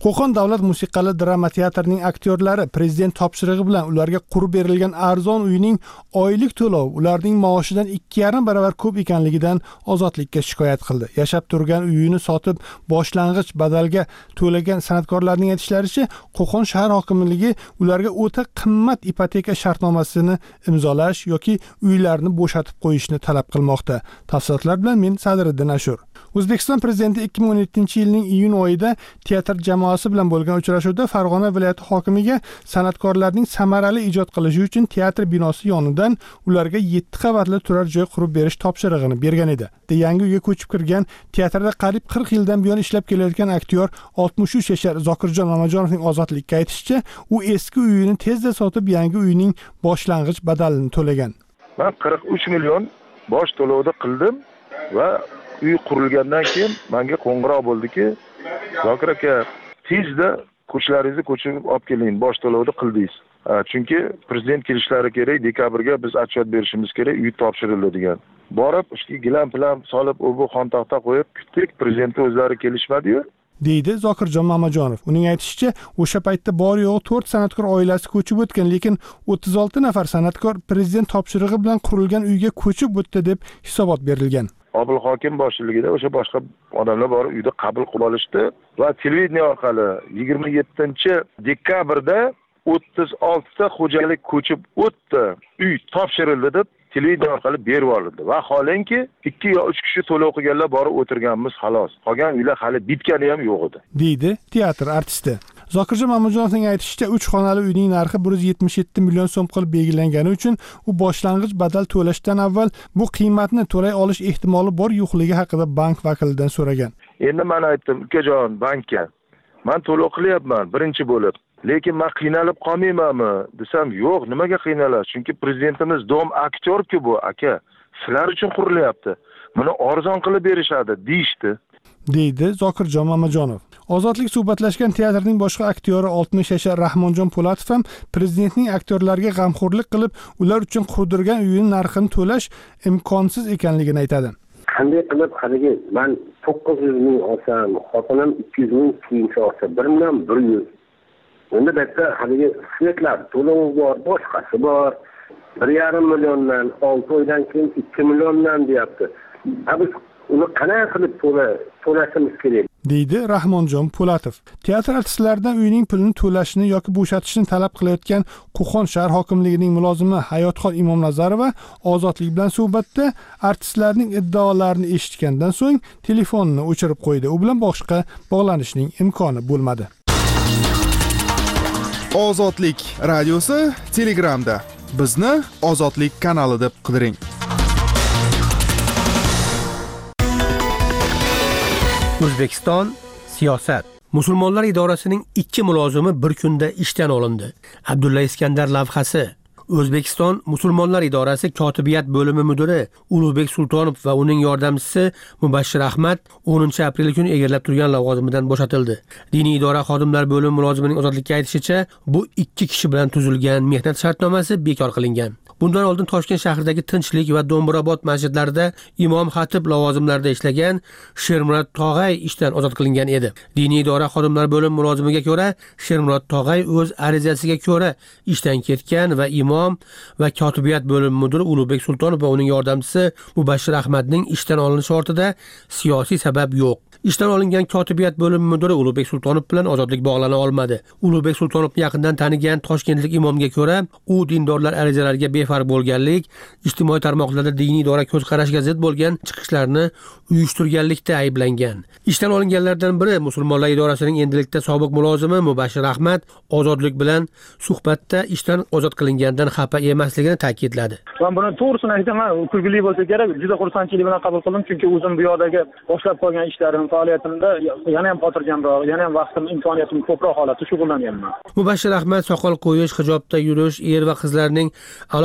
Qo'qon davlat musiqali drama teatrining aktyorlari prezident topshirig'i bilan ularga qurib berilgan arzon uyning oylik to'lov ularning maoshidan ikki yarim barobar ko'p ekanligidan ozodlikka shikoyat qildi. Yashab turgan uyini sotib boshlang'ich badalga to'lagan san'atkorlarning aytishlaricha, Qo'qon shahar hokimligi ularga o'ta qimmat ipoteka shartnomasini imzolash yoki uylarni bo'shatib qo'yishni talab qilmoqda. Tafsilotlar bilan men Sadriddin Ashur. O'zbekiston prezidenti ikki ming o'n yettinchi yilning iyun oyida teatr jamoasi bilan bo'lgan uchrashuvda Farg'ona viloyati hokimiga san'atkorlarning samarali ijod qilishi uchun teatr binosi yonidan ularga yetti qavatli turar joy qurib berish topshirig'ini bergan edi. Yangi uyga ko'chib kirgan teatrda qariyb qirq yildan buyon ishlab kelayotgan aktyor oltmish uch yashar Zokirjon Mamajonovning ozodlikka aytishicha, u eski uyini tezda sotib yangi uyning boshlang'ich badalini to'lagan. Men qirq uch million bosh to'lovda qildim va uy qurilgandan keyin menga qo'ng'iroq bo'ldiki, Zokir aka, tezda ko'chlaringizni ko'chirib olib keling, bosh to'lovni qildingiz. Chunki prezident kelishlari kerak, dekabrga biz otchet berishimiz kerak, uy topshirildi degan. Borib, ishga gilam bilan solib, u bu xontaxta qo'yib kutdik, prezidentga o'zlari kelishmadi-yu. deydi Zokirjon Mamajonov. Uning aytishicha, o'sha paytda bor yo'q to'rt san'atkor oilasi ko'chib o'tgan, lekin o'ttiz olti nafar san'atkor prezident topshirig'i bilan qurilgan uyga ko'chib o'tdi deb hisobot berilgan. Obil hokim boshchiligida o'sha boshqa odamlar bor uyda qabul qilib olishdi va televideniya orqali yigirma yettinchi dekabrda o'ttiz oltita xo'jalik ko'chib o'tdi, uy topshirildi deb televideniya orqali berib olindi va xohlanki ikki yo uch kishi to'lov qilganlar borib o'tirganmiz xolos. Qolgan uylar hali bitgani ham yo'q edi, deydi teatr artisti. Zokirjon Mamajonovning aytishicha, uch xonali uyning narxi bir yuz yetmish yetti million so'm qilib belgilangani uchun u boshlang'ich badal to'lashdan avval bu qiymatni to'lay olish ehtimoli bor yo'qligi haqida bank vakilidan so'ragan. Endi men aytdim, ukajon bankka, men to'lov qilyapman birinchi bo'lib. Lekin men qiynalib qolmaymanmi desam, yo'q, nimaga qiynalasiz? Chunki prezidentimiz dom aktyor-ku bu, aka. Sizlar uchun qurilyapti. Buni arzon qilib berishadi, deyishdi, deydi Zokirjon Mamajonov. Ozodlik suhbatlashgan teatrning boshqa aktyori oltmish yashar Rahmonjon Po'latov ham prezidentning aktyorlarga g'amxo'rlik qilib, ular uchun qurdirgan uyining narxini to'lash imkonsiz ekanligini aytadi. Qanday qilib haligi men to'qqiz yuz ming olsam, xotinim ikki yuz ming kiyimcha olsa, bir million bir yuz. Unda bitta haligi svetlar to'lovi bor, boshqasi bor. bir yarim milliondan olti oydan keyin ikki milliondan deyapti. Biz uni qanday qilib to'la to'lashimiz kerak, deydi Rahmonjon Po'latov. Teatr artistlaridan uyning pulini to'lashni yoki bo'shatishni talab qilayotgan Qo'qon shahar hokimligining mulozimi Hayotxon Imomnazarova Ozodlik bilan suhbatda artistlarning iddaolarini eshitgandan so'ng telefonini o'chirib qo'ydi. U bilan boshqa bog'lanishning imkoni bo'lmadi. Ozodlik radiosi Telegramda. Bizni Ozodlik kanali deb qidiring. O'zbekiston siyosat. Musulmonlar idorasining ikki mulozimi bir kunda ishdan olindi. Abdulla Iskandar lavhasi. O'zbekiston Musulmonlar idorasi kotibiyat bo'limi mudiri Ulug'bek Sultonov va uning yordamchisi Mubashshir Ahmad o'ninchi aprel kuni egallab turgan lavozimidan bo'shatildi. Diniy idora xodimlar bo'limi mulozimining ozodlikka aytishicha, bu ikki kishi bilan tuzilgan mehnat shartnomasi bekor qilingan. Bundan oldin Toshkent shahridagi Tinchlik va Do'mbirobod masjidlarida imom xatib lavozimlarida ishlagan Shermurod Tog'ay ishdan ozod qilingan edi. Diniy idora xodimlar bo'limi mulozimiga ko'ra, Shermurod Tog'ay o'z arizasiga ko'ra ishdan ketgan va imom va kotibiyat bo'limi mudiri Ulug'bek Sultonov va uning yordamchisi Mubashshir Ahmadning ishdan olinishi ortida siyosiy sabab yo'q. Ishdan olingan kotibiyat bo'limi mudiri Ulug'bek Sultonov bilan ozodlik bog'lana olmadi. Ulug'bek Sultonovni yaqindan tanigan toshkentlik imomga ko'ra, u dindorlar arizalariga befarq bo'lganlik, ijtimoiy tarmoqlarda diniy idora ko'z qarashiga zid bo'lgan chiqishlarni uyushtirganlikda ayblangan. Ishdan olinganlardan biri Musulmonlar idorasining endilikda sobiq mulozimi Mubashshir Ahmad ozodlik bilan suhbatda ishdan ozod qilingandan xafa emasligini ta'kidladi. Men buni to'g'risini aytaman, kulgili bo'lsa kerak, juda xursandchilik bilan qabul qildim, chunki o'zim bu yoqdagi boshlab qolgan ishlarim faoliyatimda yana ham xotirjamroq, yana ham vaqtim, imkoniyatim ko'proq holatda shug'ullanyapman. Mubashshir Ahmad soqol qo'yish, hijobda yurish, er va qizlarning alohida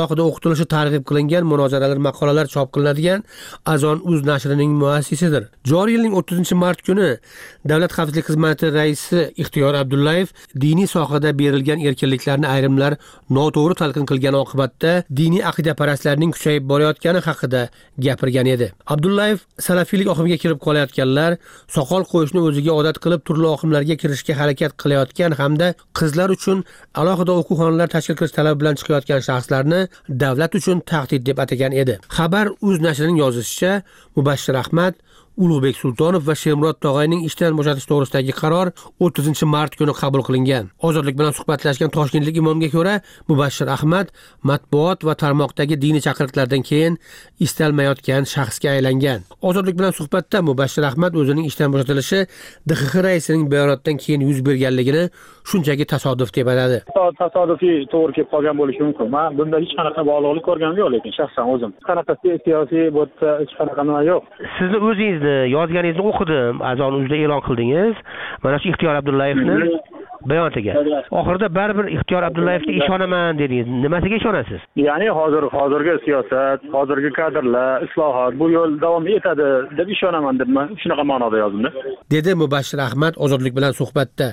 alohida o'qitilishi targ'ib qilingan munozaralar, maqolalar chop qilinadigan Azon uz nashrining muassisidir. Joriy yilning o'ttizinchi mart kuni Davlat xavfsizlik xizmati raisi Ixtiyor Abdullayev diniy sohada berilgan erkinliklarni ayrimlar noto'g'ri talqin qilgani oqibatda diniy aqidaparastlarning kuchayib borayotgani haqida gapirgan edi. Abdullayev salafiylik oqimiga kirib qolayotganlar, soqol qo'yishni o'ziga odat qilib turli oqimlarga kirishga harakat qilayotgan hamda qizlar uchun alohida o'quv-xonalar tashkil qilish talabi bilan chiqayotgan shaxslarni davlat uchun tahdid deb atagan edi. Xabar uz nashrining yozishicha, Mubashshir Ahmad, Ulug'bek Sultonov va Shemurod Tog'ayning ishdan bo'shatish to'g'risidagi qaror o'ttizinchi mart kuni qabul qilingan. Ozodlik bilan suhbatlashgan toshkentlik imomga ko'ra, Mubashshir Ahmad matbuot va tarmoqdagi diniy chaqiriqlardan keyin istalmayotgan shaxsga aylangan. Ozodlik bilan suhbatda Mubashshir Ahmad o'zining ishdan bo'shatilishi D X X raisining bayonotidan keyin yuz berganligini shunchaki tasodif deb atadi. Tasodifiy to'g'ri kelib qolgan bo'lishi mumkin. Men bunda hech qanaqa bog'liqlik ko'rganim yo'q, lekin shaxsan o'zim hech qanaqa siyosiy bo'tda hech qanaqa nima yo'q. Sizni o'zingizni yozganingizni o'qidim, Azon uzda e'lon qildingiz. Mana shu Ixtiyor Abdullayevni bayonotiga. Oxirida baribir Ixtiyor Abdullayevga ishonaman dedingiz. Nimasiga ishonasiz? Ya'ni hozir hozirgi siyosat, hozirgi kadrlar, islohot bu yo'l davom etadi deb ishonaman deb men shunaqa ma'noda yozdim. Dedi Mubashshir Ahmad Ozodlik bilan suhbatda.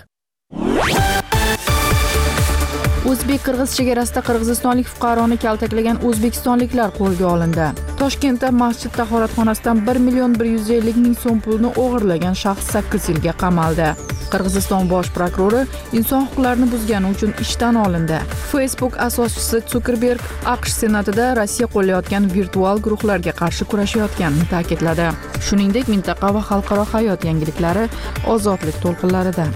O'zbek-qirg'iz chegarasida qirg'izistonlik fuqaroni kaltaklagan o'zbekistonliklar qo'lga olindi. Toshkentda masjid tahoratxonasidan bir million bir yuz ellik ming so'm pulni o'g'irlagan shaxs sakkiz yilga qamaldi. Qirg'iziston bosh prokurori inson huquqlarini buzgani uchun ishdan olindi. Facebook asoschisi Zuckerberg AQSh senatida Rossiya qo'llayotgan virtual guruhlarga qarshi kurashayotganini ta'kidladi. Shuningdek, mintaqa va xalqaro hayot yangiliklari ozodlik to'lqinlarida.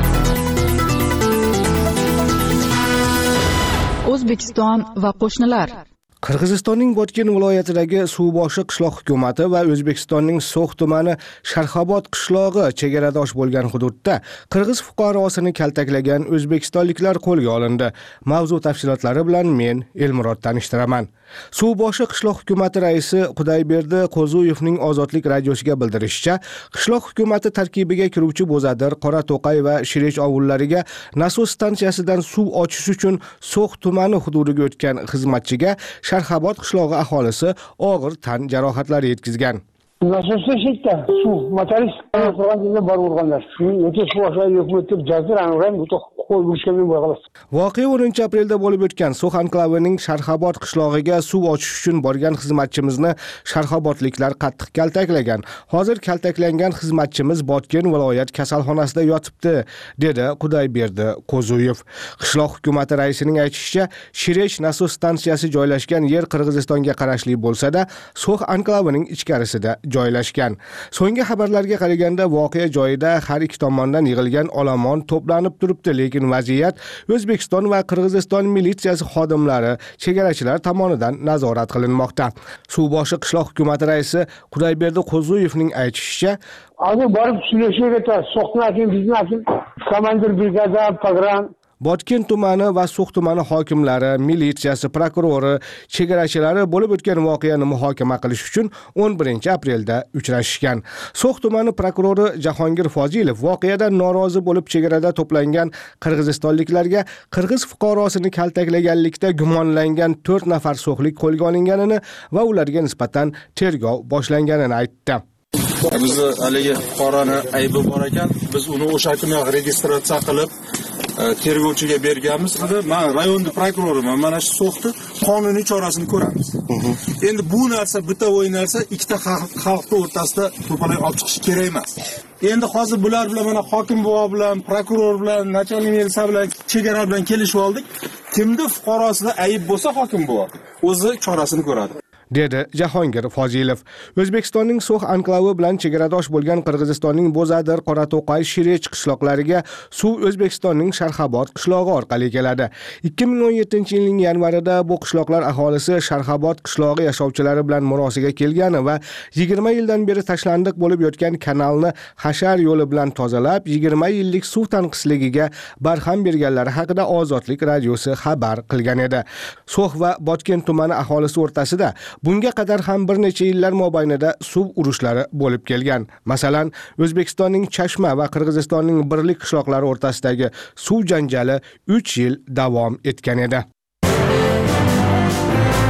O'zbekiston va qo'shnilar. Qirg'izistonning Botken viloyatidagi Suvboshi qishloq hukumati va O'zbekistonning So'x tumani Sharxobod qishlog'i chegaradosh bo'lgan hududda qirg'iz fuqarosini kaltaklagan o'zbekistonliklar qo'lga olindi. Mavzu tafsilotlari bilan men Elmurod tanishtiraman. Suvboshi qishloq hukumati raisi Qudayberdi Qo'zuyevning Ozodlik radiosiga bildirishicha, qishloq hukumati tarkibiga kiruvchi Bo'zadir, Qorato'qay va Shirech ovullariga nasos stansiyasidan suv ochish uchun So'x tumani hududiga o'tgan xizmatchiga Sharxobod qishlog'i aholisi og'ir tan jarohatlari yetkazgan. Nasosda shekda suv motorist turgan yerda bor urganlar. O'ta suv aşağı yo'qmi deb jazir aniqlan bu qo'l urishgandan bo'lgan. Voqea o'ninchi aprelda bo'lib o'tgan So'x anklavining Sharxobod qishlog'iga suv ochish uchun borgan xizmatchimizni Sharxobodliklar qattiq kaltaklagan. Hozir kaltaklangan xizmatchimiz Botken viloyat kasalxonasida yotibdi, dedi Qudayberdi Qo'zuyev. Qishloq hukumati raisining aytishicha, Shirech nasos stansiyasi joylashgan yer Qirg'izistonga qarashli bo'lsa-da, So'x anklavining ichkarisida joylashgan. So'nggi xabarlarga qaraganda voqea joyida har ikki tomondan yig'ilgan olomon to'planib turibdi, lekin vaziyat O'zbekiston va Qirg'iziston militsiyasi xodimlari, chegarachilar tomonidan nazorat qilinmoqda. Suvboshi qishloq hukumati raisi Qudayberdi Qo'zuyevning aytishicha, hozir borib suylashga So'xnakin bizni komandir brigada, pogran Botken tumani va So'x tumani hokimlari, militsiyasi, prokurori, chegarachilari bo'lib o'tgan voqeani muhokama qilish uchun o'n birinchi aprelda uchrashishgan. So'x tumani prokurori Jahongir Fozilov voqeadan norozi bo'lib chegarada to'plangan qirg'izistonliklarga qirg'iz fuqarosini kaltaklaganlikda gumonlangan to'rt nafar so'xlik qo'lga olinganini va ularga nisbatan tergov boshlanganini aytdi. Biz haligi fuqaroni aybi bor ekan, biz uni o'sha kuni registratsiya qilib tergovchiga berganmiz. Men rayonda prokurorman. Mana shu So'xni qonuniy chorasini ko'ramiz. Endi bu narsa bitta o'yin narsa ikkita xalqning o'rtasida to'polay olib chiqish kerak emas. Endi hozir bular bilan mana hokim buva bilan, prokuror bilan, nachalnik militsiya bilan, chegara bilan kelishib oldik. Kimda fuqarosida ayib bo'lsa hokim buva o'zi chorasini ko'radi, dedi Jahongir Fozilov. O'zbekistonning So'x anklavi bilan chegaradosh bo'lgan Qirg'izistonning Bo'zadir, Qorato'qay, Shirech qishloqlariga suv O'zbekistonning Sharxobod qishlog'i orqali keladi. ikki ming o'n yettinchi yilning yanvarida bu qishloqlar aholisi Sharxobod qishlog'i yashovchilari bilan murosiga kelgani va yigirma yildan beri tashlandiq bo'lib yotgan kanalni hashar yo'li bilan tozalab, yigirma yillik suv tanqisligiga barham berganlari haqida Ozodlik radiosi xabar qilgan edi. So'x va Botken tumani aholisi o'rtasida bunga qadar ham bir necha yillar mobaynida suv urushlari bo'lib kelgan. Masalan, O'zbekistonning Chashma va Qirg'izistonning Birlik qishloqlari o'rtasidagi suv janjali uch yil davom etgan edi.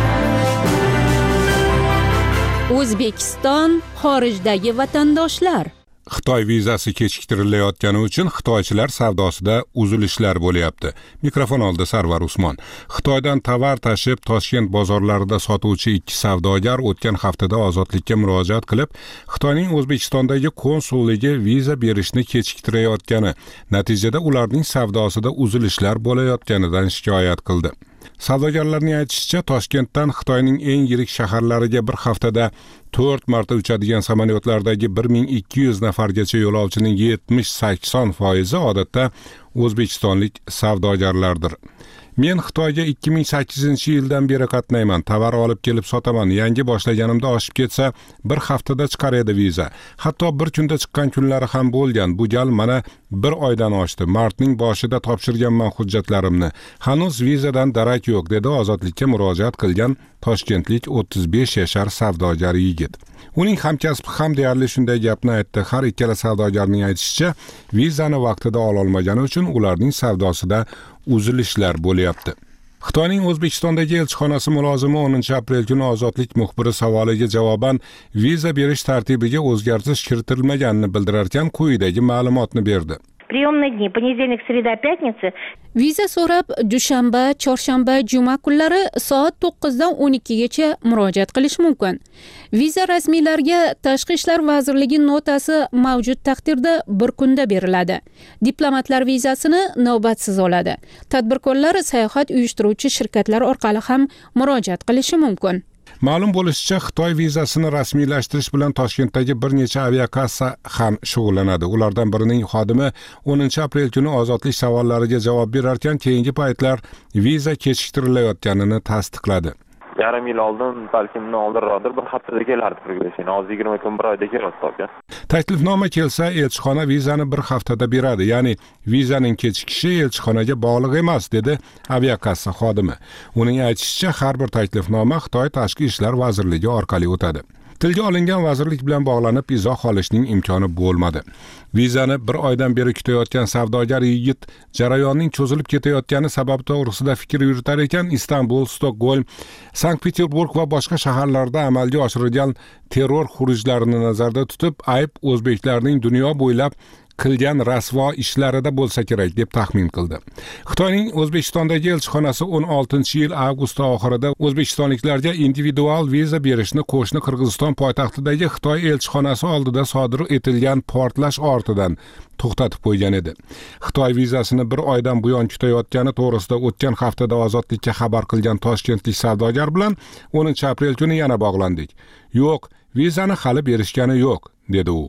O'zbekiston xorijdagi vatandoshlar. Xitoy vizasi kechiktirilayotgani uchun xitoychilar savdosida uzilishlar bo'lyapti. Mikrofon oldi Sarvar Usmon. Xitoydan tovar tashib Toshkent bozorlarida sotuvchi ikki savdogar o'tgan haftada ozodlikka murojaat qilib, Xitoyning O'zbekistondagi konsulligi viza berishni kechiktirayotgani, natijada ularning savdosida uzilishlar bo'layotganidan shikoyat qildi. Savdogarlarning aytishicha, Toshkentdan Xitoyning eng yirik shaharlariga bir haftada to'rt marta uchadigan samolyotlardagi bir ming ikki yuz nafargacha yo'lovchining yetmish sakson foizi odatda o'zbekistonlik savdogarlardir. Men Xitoyga ikki ming sakkizinchi yildan beri qatnayman, tovar olib kelib sotaman. Yangi boshlaganimda oshib ketsa, bir haftada chiqar edi viza. Hatto bir kunda chiqqan kunlari ham bo'lgan. Bu gal mana bir oydan oshdi. Martning boshida topshirganman hujjatlarimni. Hanuz vizadan darak yo'q, dedi ozodlikka murojaat qilgan toshkentlik o'ttiz besh yashar savdogar yigit. Uning hamkasbi ham deyarli shunday gapni aytdi. Har ikkala savdogarning aytishicha, vizani vaqtida ola olmagani uchun ularning savdosida uzilishlar bo'lyapti. Xitoyning O'zbekistondagi elchixonasi mulozimi o'ninchi aprel kuni Ozodlik muxbiri savoliga javoban viza berish tartibiga o'zgartirish kiritilmaganini bildirarkan, quyidagi ma'lumotni berdi. Приемные дни понедельник, среда, пятница. Viza so'rab dushanba, chorshanba, juma kunlari soat to'qqizdan o'n ikkigacha murojaat qilish mumkin. Viza rasmiylarga Tashqi ishlar vazirligi notasi mavjud taqdirda bir kunda beriladi. Diplomatlar vizasini navbatsiz oladi. Tadbirkorlar sayohat uyushtiruvchi shirkatlar orqali ham murojaat qilishi mumkin. Ma'lum bo'lishicha, Xitoy vizasini rasmiylashtirish bilan Toshkentdagi bir necha aviakassa ham shug'ullanadi. Ulardan birining xodimi o'ninchi aprel kuni ozodlik savollariga javob berarkan, keyingi paytlar viza kechiktirilayotganini tasdiqladi. Yarim yil oldin, balki bundan oldinroqdir, bir haftada kelardi priglasheni. Hozir yigirma kun, bir oyda keladi to'g'ri. Taklifnoma kelsa, elchixona vizani bir haftada beradi. Ya'ni vizaning kechikishi elchixonaga bog'liq emas, dedi aviakassa xodimi. Uning aytishicha, har bir taklifnoma Xitoy Tashqi ishlar vazirligi orqali o'tadi. Tilga olingan vazirlik bilan bog'lanib izoh olishning imkoni bo'lmadi. Vizani bir oydan beri kutayotgan savdogar yigit jarayonning cho'zilib ketayotgani sababi to'g'risida fikr yuritar ekan, Istanbul, Stokgolm, Sankt-Peterburg va boshqa shaharlarda amalga oshirilgan terror xurujlarini nazarda tutib, ayb o'zbeklarning dunyo bo'ylab qilgan rasvo ishlarida bo'lsa kerak deb taxmin qildi. Xitoyning O'zbekistondagi elchixonasi o'n oltinchi yil avgust oxirida o'zbekistonliklarga individual viza berishni qo'shni Qirg'iziston poytaxtidagi Xitoy elchixonasi oldida sodir etilgan portlash ortidan to'xtatib qo'ygan edi. Xitoy vizasini bir oydan buyon kutayotgani to'g'risida o'tgan haftada ozodlikka xabar qilgan toshkentlik savdogar bilan o'ninchi aprel kuni yana bog'landik. Yo'q, vizani hali berishgani yo'q, dedi u.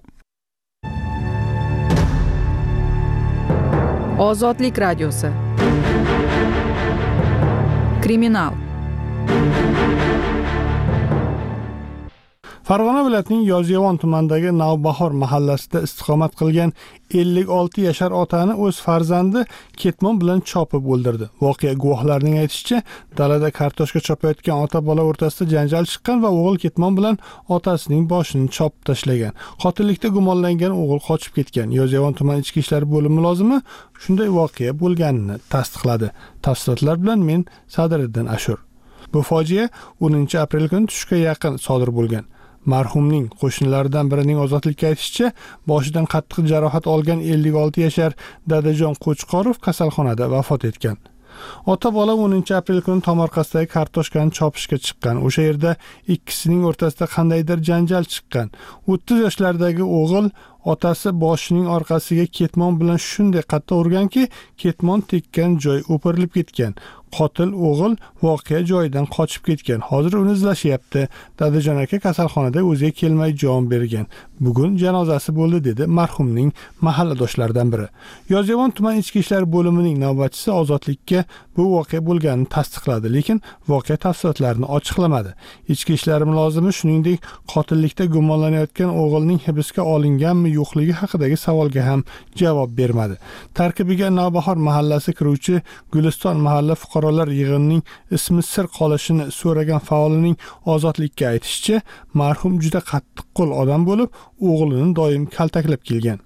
Ozodlik radiosi. Kriminal. Farg'ona viloyatining Yozyovon tumanidagi Navbahor mahallasida istiqomat qilgan ellik olti yashar otani o'z farzandi ketmon bilan chopib o'ldirdi. Voqea guvohlarining aytishicha, dalada kartoshka chopayotgan ota-bola o'rtasida janjal chiqqan va o'g'il ketmon bilan otasining boshini chopib tashlagan. Qotillikda gumonlangan o'g'il qochib ketgan. Yozyovon tuman ichki ishlar bo'limi mulozimi shunday voqea bo'lganini tasdiqladi. Tafsilotlar bilan men Sadiriddin Ashur. Bu fojia o'ninchi aprel kuni tushga yaqin sodir bo'lgan. Marhumning qo'shnilaridan birining ozodlikka aytishicha, boshidan qattiq jarohat olgan ellik olti yashar Dadajon Qo'chqorov kasalxonada vafot etgan. Ota-bola o'ninchi aprel kuni tomorqasidagi kartoshkani chopishga chiqqan. O'sha yerda ikkisining o'rtasida qandaydir janjal chiqqan. o'ttiz yoshlardagi o'g'il otasi boshining orqasiga ketmon bilan shunday qattiq urganki, ketmon tekkan joy o'pirilib ketgan. Qotil o'g'il voqea joyidan qochib ketgan. Hozir uni izlashyapti. Dadajon aka kasalxonada o'ziga kelmay jon bergan. Bugun janozasi bo'ldi, dedi marhumning mahalladoshlaridan biri. Yozyovon tuman ichki ishlar bo'limining navbatchisi ozodlikka bu voqea bo'lganini tasdiqladi, lekin voqea tafsilotlarini ochiqlamadi. Ichki ishlar mulozimi shuningdek qotillikda gumonlanayotgan o'g'ilning hibsga olinganmi yo'qligi haqidagi savolga ham javob bermadi. Tarkibiga Navbahor mahallasi kiruvchi Guliston mahalla fuqarolar yig'inining ismi sir qolishini so'ragan faolining ozodlikka aytishicha, marhum juda qattiqqo'l odam bo'lib, o'g'lini doim kaltaklab kelgan.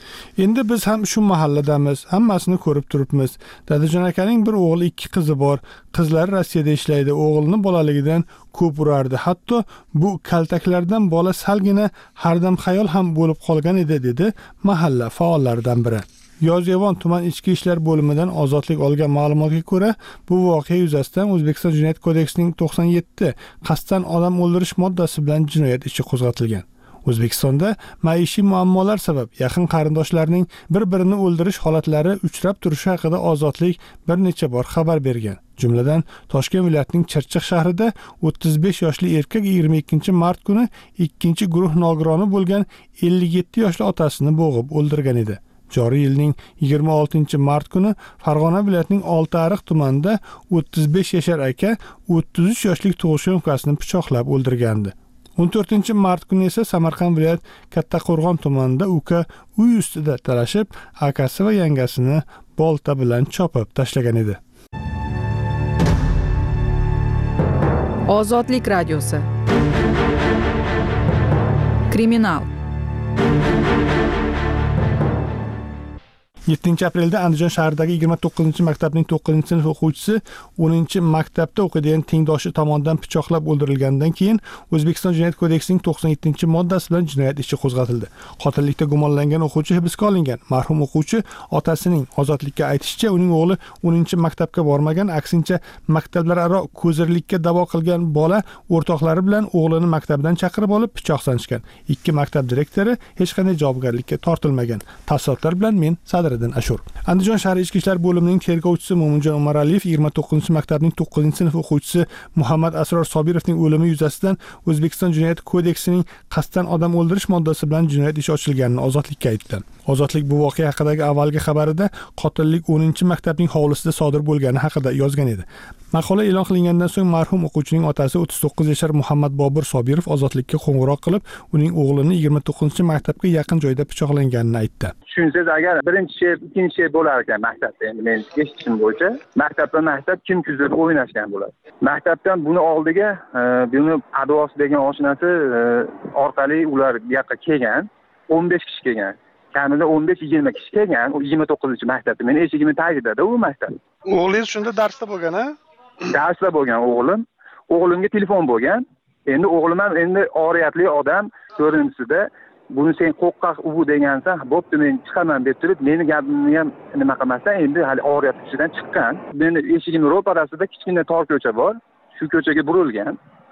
Endi biz ham shu mahalladamiz, hammasini ko'rib turibmiz. Dadajon akaning bir o'g'li, ikki qizi bor. Qizlari Rossiyada ishlaydi. O'g'lini bolaligidan ko'p urardi. Hatto bu kaltaklardan bola salgina hardam xayol ham bo'lib qolgan edi, dedi mahalla faollaridan biri. Yozyovon tuman ichki ishlar bo'limidan ozodlik olgan ma'lumotga ko'ra, bu voqea yuzasidan O'zbekiston Jinoyat kodeksining to'qson yetti qasddan odam o'ldirish moddasi bilan jinoyat ishi qo'zg'atilgan. O'zbekistonda maishiy muammolar sabab yaqin qarindoshlarning bir-birini o'ldirish holatlari uchrab turishi haqida ozodlik bir necha bor xabar bergan. Jumladan, Toshkent viloyatining Chirchiq shahrida o'ttiz besh yoshli erkak yigirma ikkinchi mart kuni ikkinchi guruh nogironi bo'lgan ellik yetti yoshli otasini bo'g'ib o'ldirgan edi. Joriy yilning yigirma oltinchi mart kuni Farg'ona viloyatining Oltiariq tumanida o'ttiz besh yashar aka o'ttiz uch yoshlik tug'ushgan ukasini pichoqlab o'ldirgandi. o'n to'rtinchi mart kuni esa Samarqand viloyat Kattaqo'rg'on tumanida uka uy ustida talashib, akasi va yangasini bolta bilan chopib tashlagan edi. Ozodlik radiosi. Kriminal. yettinchi aprelda Andijon shahridagi yigirma to'qqizinchi maktabning to'qqizinchi sinf o'quvchisi o'ninchi maktabda o'qiydigan tengdoshi tomonidan pichoqlab o'ldirilgandan keyin O'zbekiston Jinoyat kodeksining to'qson yettinchi moddasi bilan jinoyat ishi qo'zg'atildi. Qotillikda gumonlangan o'quvchi hibsga olingan. Marhum o'quvchi otasining ozodlikka aytishicha, uning o'g'li o'ninchi maktabga bormagan, aksincha maktablararo ko'zirlikka da'vo qilgan bola o'rtoqlari bilan o'g'lini maktabdan chaqirib olib pichoq sanchgan. Ikki maktab direktori hech qanday javobgarlikka tortilmagan. Tafsilotlar bilan men Sadr Ashur. Andijon shahar ichki ishlar bo'limining tergovchisi Mo'minjon Umaraliyev yigirma to'qqizinchi maktabning to'qqizinchi sinf o'quvchisi Muhammad Asror Sobirovning o'limi yuzasidan O'zbekiston Jinoyat kodeksining qasddan odam o'ldirish moddasi bilan jinoyat ishi ochilganini ozodlikka aytdi. Ozodlik bu voqea haqidagi avvalgi xabarida qotillik o'ninchi maktabning hovlisida sodir bo'lgani haqida yozgan edi. Maqola e'lon qilingandan so'ng marhum o'quvchining otasi o'ttiz to'qqiz yashar Muhammad Bobur Sobirov ozodlikka qo'ng'iroq qilib, uning o'g'lini yigirma to'qqizinchi maktabga yaqin joyda pichoqlanganini aytdi. Tushunsangiz, agar birinchi shef, ikkinchi shef bo'lar ekan maktabda, endi men eshitishim bo'yicha, maktabda maktab kim kuzatib o'ynashgan bo'ladi. Maktabdan buni oldiga, buni Advos degan oshnasi orqali ular bu yoqqa kelgan, o'n besh kishi kelgan. Kamida o'n besh yigirma kishi kelgan, u yigirma to'qqizinchi maktabda. Men eshigimni tagida-da u maktab. O'g'lingiz shunda darsda bo'lgan-a? Darsda bo'lgan o'g'lim. O'g'limga telefon bo'lgan. Endi o'g'lim ham endi oriyatli odam ko'rinisida, buni sen qo'qqaq u degansan, bo'pti men chiqaman deb turib, meni gapimni ham nima qilmasdan endi hali oriyat ichidan chiqqan. Meni eshigimning ro'parasida kichkina tor ko'cha bor. Shu ko'chaga burilgan.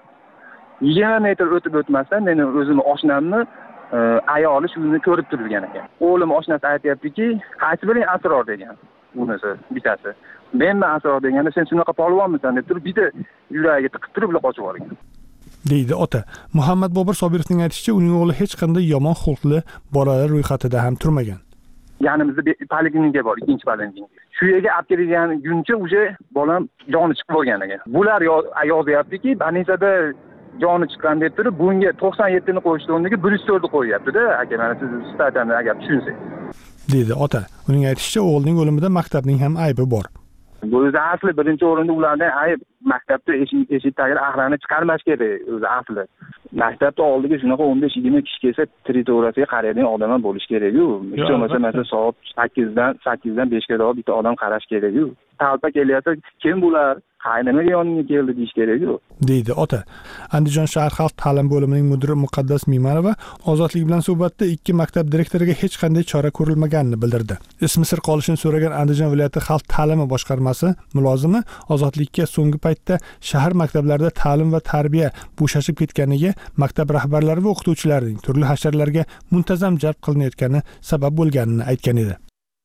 yigirma metr o'tib o'tmasdan meni o'zimni oshnamni ayoli shuni ko'rib turgan ekan. O'g'lim oshnasi aytayaptiki, qaysi biring Asror degan. Bunisi bitasi. Menmi Asror deganda, sen shunaqa polvonmisan deb turib, bitta yuragiga tiqib turib qochib olgan. deydi ota. Muhammad Bobur Sobirovning aytishicha, uning o'g'li hech qanday yomon xulqli bolalar ro'yxatida ham turmagan. Yanimizda poliklinika bor, ikkinchi poliklinika. Shu yerga olib kelganguncha o'sha bolam joni chiqib bo'lgan ekan. Bular yozyaptiki, больницада joni chiqqan deb turib, bunga to'qson yetti ni qo'yishdi, o'rniga bir yuz to'rt ni qo'yyapti-da. Aka, mana siz statani agar tushunsangiz. deydi ota. Uning aytishicha, o'g'lining o'limida maktabning ham aybi bor. Bu o'zi asli birinchi o'rinda ulardan ayb maktabda eshik tagidan axlarni chiqarmash kerak o'zi asli. Maktabda oldiga shunaqa o'n besh yigirma kishi kelsa, teritoriyasiga qaraydigan odam ham bo'lish kerak-ku. Hech bo'lmasa masalan soat sakkizdan sakkizdan beshga qadar bitta odam qarash kerak-ku. Talpa kelyapsa, kim bular? Qaynimaga yoningga keldi deyish kerak-ku. deydi ota. Andijon shahar xalq ta'lim bo'limining mudiri Muqaddas Mimanova ozodlik bilan suhbatda ikki maktab direktoriga hech qanday chora ko'rilmaganini bildirdi. Ismi sir qolishini so'ragan Andijon viloyati xalq ta'limi boshqarmasi mulozimi ozodlikka so'nggi paytda shahar maktablarida ta'lim va tarbiya bo'shashib ketganiga, maktab rahbarlari va o'qituvchilarning turli hasharlarga muntazam jalb qilinayotgani sabab bo'lganini aytgan edi.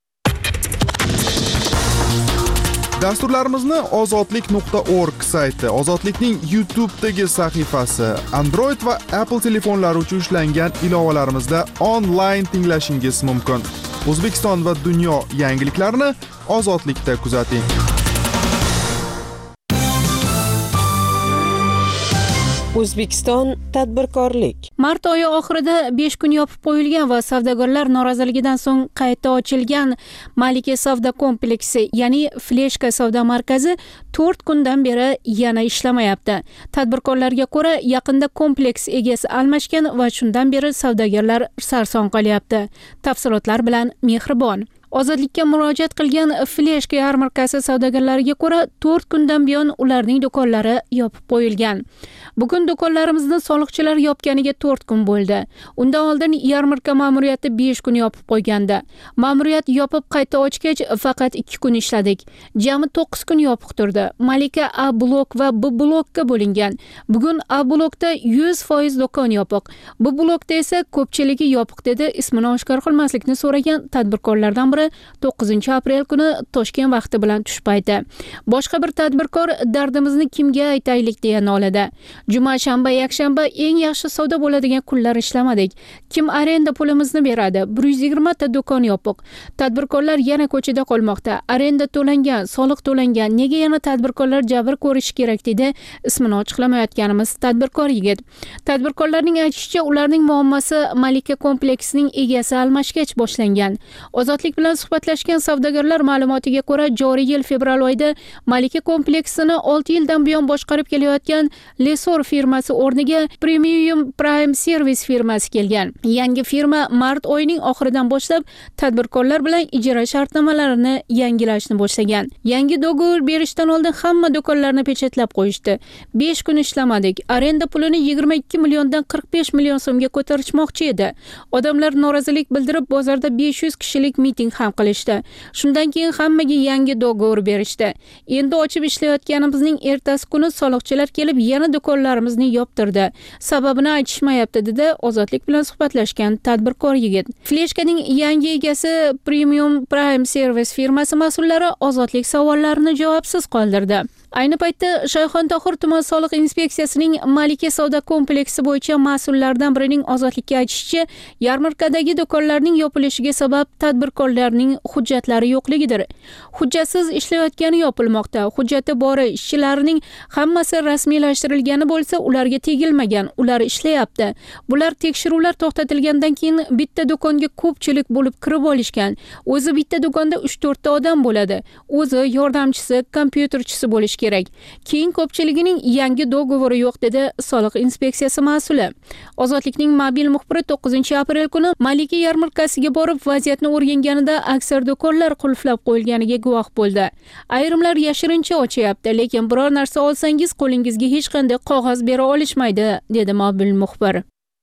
Dasturlarimizni ozodlik nuqta org sayti, Ozodlikning YouTube'dagi sahifasi, Android va Apple telefonlari uchun ishlangan ilovalarimizda onlayn tinglashingiz mumkin. O'zbekiston va dunyo yangiliklarini Ozodlikda kuzating. O'zbekiston tadbirkorlik. Mart oyi oxirida besh kun yopib qo'yilgan va savdogarlar noroziligidan so'ng qayta ochilgan Malika savdo kompleksi, ya'ni Fleshka savdo markazi to'rt kundan beri yana ishlamayapti. Tadbirkorlarga ko'ra, yaqinda kompleks egasi almashgan va shundan beri savdogarlar sarson qolyapti. Tafsilotlar bilan Mehribon. Ozodlikka murojaat qilgan Fleshka yarmarkasi savdogarlariga ko'ra, to'rt kundan buyon ularning do'konlari yopib qo'yilgan. Bugun do'konlarimizni soliqchilar yopganiga to'rt kun bo'ldi. Undan oldin yarmarka ma'muriyati besh kun yopib qo'ygandi. Ma'muriyat yopib qayta ochgach faqat ikki kun ishladik. Jami to'qqiz kun yopiq turdi. Malika A blok va B blokka bo'lingan. Bugun A blokda yuz foiz do'kon yopiq. B blokda esa ko'pchiligi yopiq, dedi ismini oshkor qilmaslikni so'ragan tadbirkorlardan biri to'qqizinchi aprel kuni Toshkent vaqti bilan tush payti. Boshqa bir tadbirkor dardimizni kimga aytaylik deya noladi. Juma, shanba, yakshanba eng yaxshi savdo bo'ladigan kunlar ishlamadik. Kim arenda pulimizni beradi? bir yuz yigirma ta do'kon yopiq. Tadbirkorlar yana ko'chada qolmoqda. Arenda to'langan, soliq to'langan. Nega yana tadbirkorlar jabr ko'rishi kerak, dedi ismini ochiqlamayotganimiz tadbirkor yigit. Tadbirkorlarning aytishicha, ularning muammosi Malika kompleksining egasi almashgach boshlangan. Ozodlik bilan suhbatlashgan savdogarlar ma'lumotiga ko'ra, joriy yil fevral oyida Malika kompleksini olti yildan buyon boshqarib kelayotgan Lesor firmasi o'rniga Premium Prime Service firmasi kelgan. Yangi firma mart oyining oxiridan boshlab tadbirkorlar bilan ijara shartnomalarini yangilashni boshlagan. Yangi dogovor berishdan oldin hamma do'konlarni pechatlab qo'yishdi. besh kun ishlamadik. Arenda pulini yigirma ikki milliondan qirq besh million so'mga ko'tarishmoqchi edi. Odamlar norozilik bildirib, bozorda besh yuz kishilik miting ham qilishdi. Shundan keyin hammaga yangi dogovor berishdi. Endi ochib ishlayotganimizning ertasi kuni soliqchilar kelib yana do'konlarimizni yoptirdi. Sababini aytishmayapti, dedi ozodlik bilan suhbatlashgan tadbirkor yigit. Fleshkaning yangi egasi Premium Prime Service firmasi mas'ullari ozodlik savollarini javobsiz qoldirdi. Ayni paytda Shayxontohur tuman soliq inspeksiyasining Malika savdo kompleksi bo'yicha mas'ullaridan birining ozodlikka aytishicha, yarmarkadagi do'konlarning yopilishiga sabab tadbirkorlarning hujjatlari yo'qligidir. Hujjatsiz ishlayotgani yopilmoqda. Hujjati bori ishchilarining hammasi rasmiylashtirilgani bo'lsa, ularga tegilmagan, ular ishlayapti. Bular tekshiruvlar to'xtatilgandan keyin bitta do'konga ko'pchilik bo'lib kirib olishgan. O'zi bitta do'konda uch to'rt ta odam bo'ladi. O'zi, yordamchisi, kompyuterchisi bo'lish kerak. Keyin ko'pchiligining yangi dogovori yo'q, dedi soliq inspeksiyasi mas'uli. Ozodlikning mobil muxbiri to'qqizinchi aprel kuni Malika yarmarkasiga borib vaziyatni o'rganganida aksar do'konlar qulflab qo'yilganiga guvoh bo'ldi. Ayrimlar yashirincha ochyapti, lekin biror narsa olsangiz qo'lingizga hech qanday qog'oz bera olishmaydi, dedi mobil muxbir.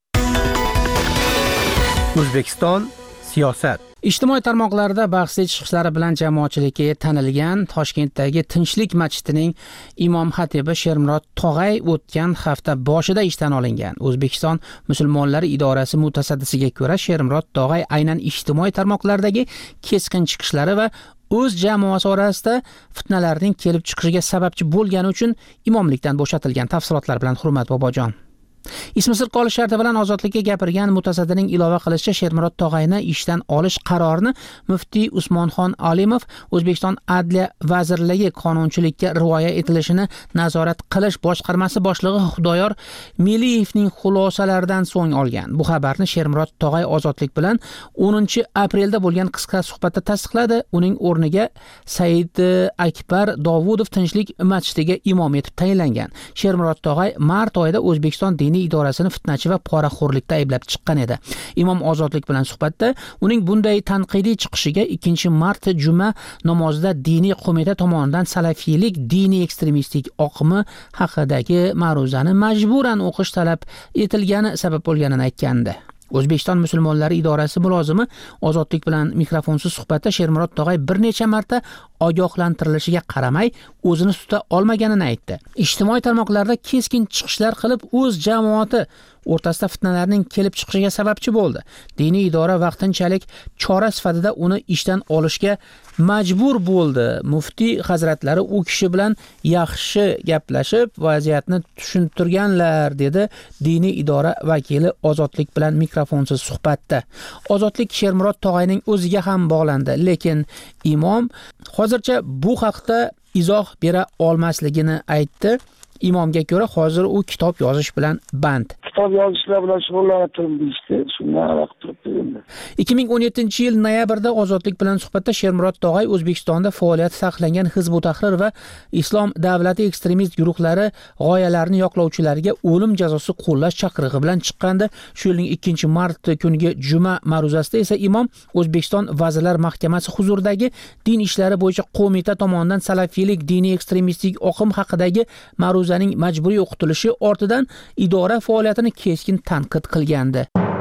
O'zbekiston siyosat. Ijtimoiy tarmoqlarda bahsli chiqishlari bilan jamoatchilikka tanilgan Toshkentdagi Tinchlik masjidining imom xatibi Shermurod Tog'ay o'tgan hafta boshida ishdan olingan. O'zbekiston musulmonlari idorasi mutasaddisiga ko'ra, Shermurod Tog'ay aynan ijtimoiy tarmoqlardagi keskin chiqishlari va o'z jamoasi orasida fitnalarning kelib chiqishiga sababchi bo'lgani uchun imomlikdan bo'shatilgan. Tafsilotlar bilan Hurmat Bobojon. Ismi sir qolish sharti bilan ozodlikka gapirgan mutasaddining ilova qilishicha, Shermurod Tog'ayni ishdan olish qarorini muftiy Usmonxon Alimov O'zbekiston Adliya vazirligi qonunchilikka rioya etilishini nazorat qilish boshqarmasi boshlig'i Xudoyor Meliyevning xulosalaridan so'ng olgan. Bu xabarni Shermurod Tog'ay ozodlik bilan o'ninchi aprelda bo'lgan qisqa suhbatda tasdiqladi. Uning o'rniga Said Akbar Dovudov Tinchlik masjidiga imom etib tayinlangan. Shermurod Tog'ay mart oyida O'zbekiston diniy idorasini fitnachi va poraxo'rlikda ayblab chiqqan edi. Imom ozodlik bilan suhbatda uning bunday tanqidiy chiqishiga ikkinchi mart juma namozida diniy qo'mita tomonidan salafiylik diniy ekstremistik oqimi haqidagi ma'ruzani majburan o'qish talab etilgani sabab bo'lganini aytgandi. O'zbekiston musulmonlari idorasi mulozimi ozodlik bilan mikrofonsiz suhbatda Shermurod Tog'ay bir necha marta ogohlantirilishiga qaramay o'zini tuta olmaganini aytdi. Ijtimoiy tarmoqlarda keskin chiqishlar qilib o'z jamoati o'rtasida fitnalarning kelib chiqishiga sababchi bo'ldi. Diniy idora vaqtinchalik chora sifatida uni ishdan olishga majbur bo'ldi. Muftiy hazratlari u kishi bilan yaxshi gaplashib, vaziyatni tushuntirganlar, dedi diniy idora vakili ozodlik bilan mikrofonsiz suhbatda. Ozodlik Shermurod Tog'ayning o'ziga ham bog'landi, lekin imom hozircha bu haqda izoh bera olmasligini aytdi. Imomga ko'ra hozir u kitob yozish bilan band. Kitob yozishlar bilan shug'ullanib turibdi ishda, shundan vaqt turibdi endi. ikki ming o'n yettinchi yil noyabrda Ozodlik bilan suhbatda Shermurod Tog'ay O'zbekistonda faoliyati taqiqlangan Hizb ut-Tahrir va Islom davlati ekstremist guruhlari g'oyalarini yoqlovchilariga o'lim jazosi qo'llash chaqirig'i bilan chiqqandi. Shu yilning ikkinchi mart kuniga juma ma'ruzasida esa imom O'zbekiston Vazirlar Mahkamasi huzuridagi din ishlari bo'yicha qo'mita tomonidan salafiylik diniy ekstremistik oqim haqidagi ma'ruzaning majburiy o'qitilishi ortidan idora faoliyatini keskin tanqid qilgandi.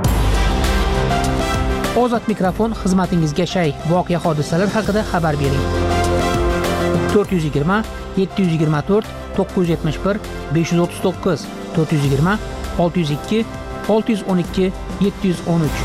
Ozod mikrofon xizmatingizga shay. Voqea hodisalar haqida xabar bering. to'rt yuz yigirma yetti yuz yigirma to'rt to'qqiz yuz yetmish bir besh yuz o'ttiz to'qqiz to'rt yuz yigirma olti yuz ikki olti yuz o'n ikki yetti yuz o'n uch.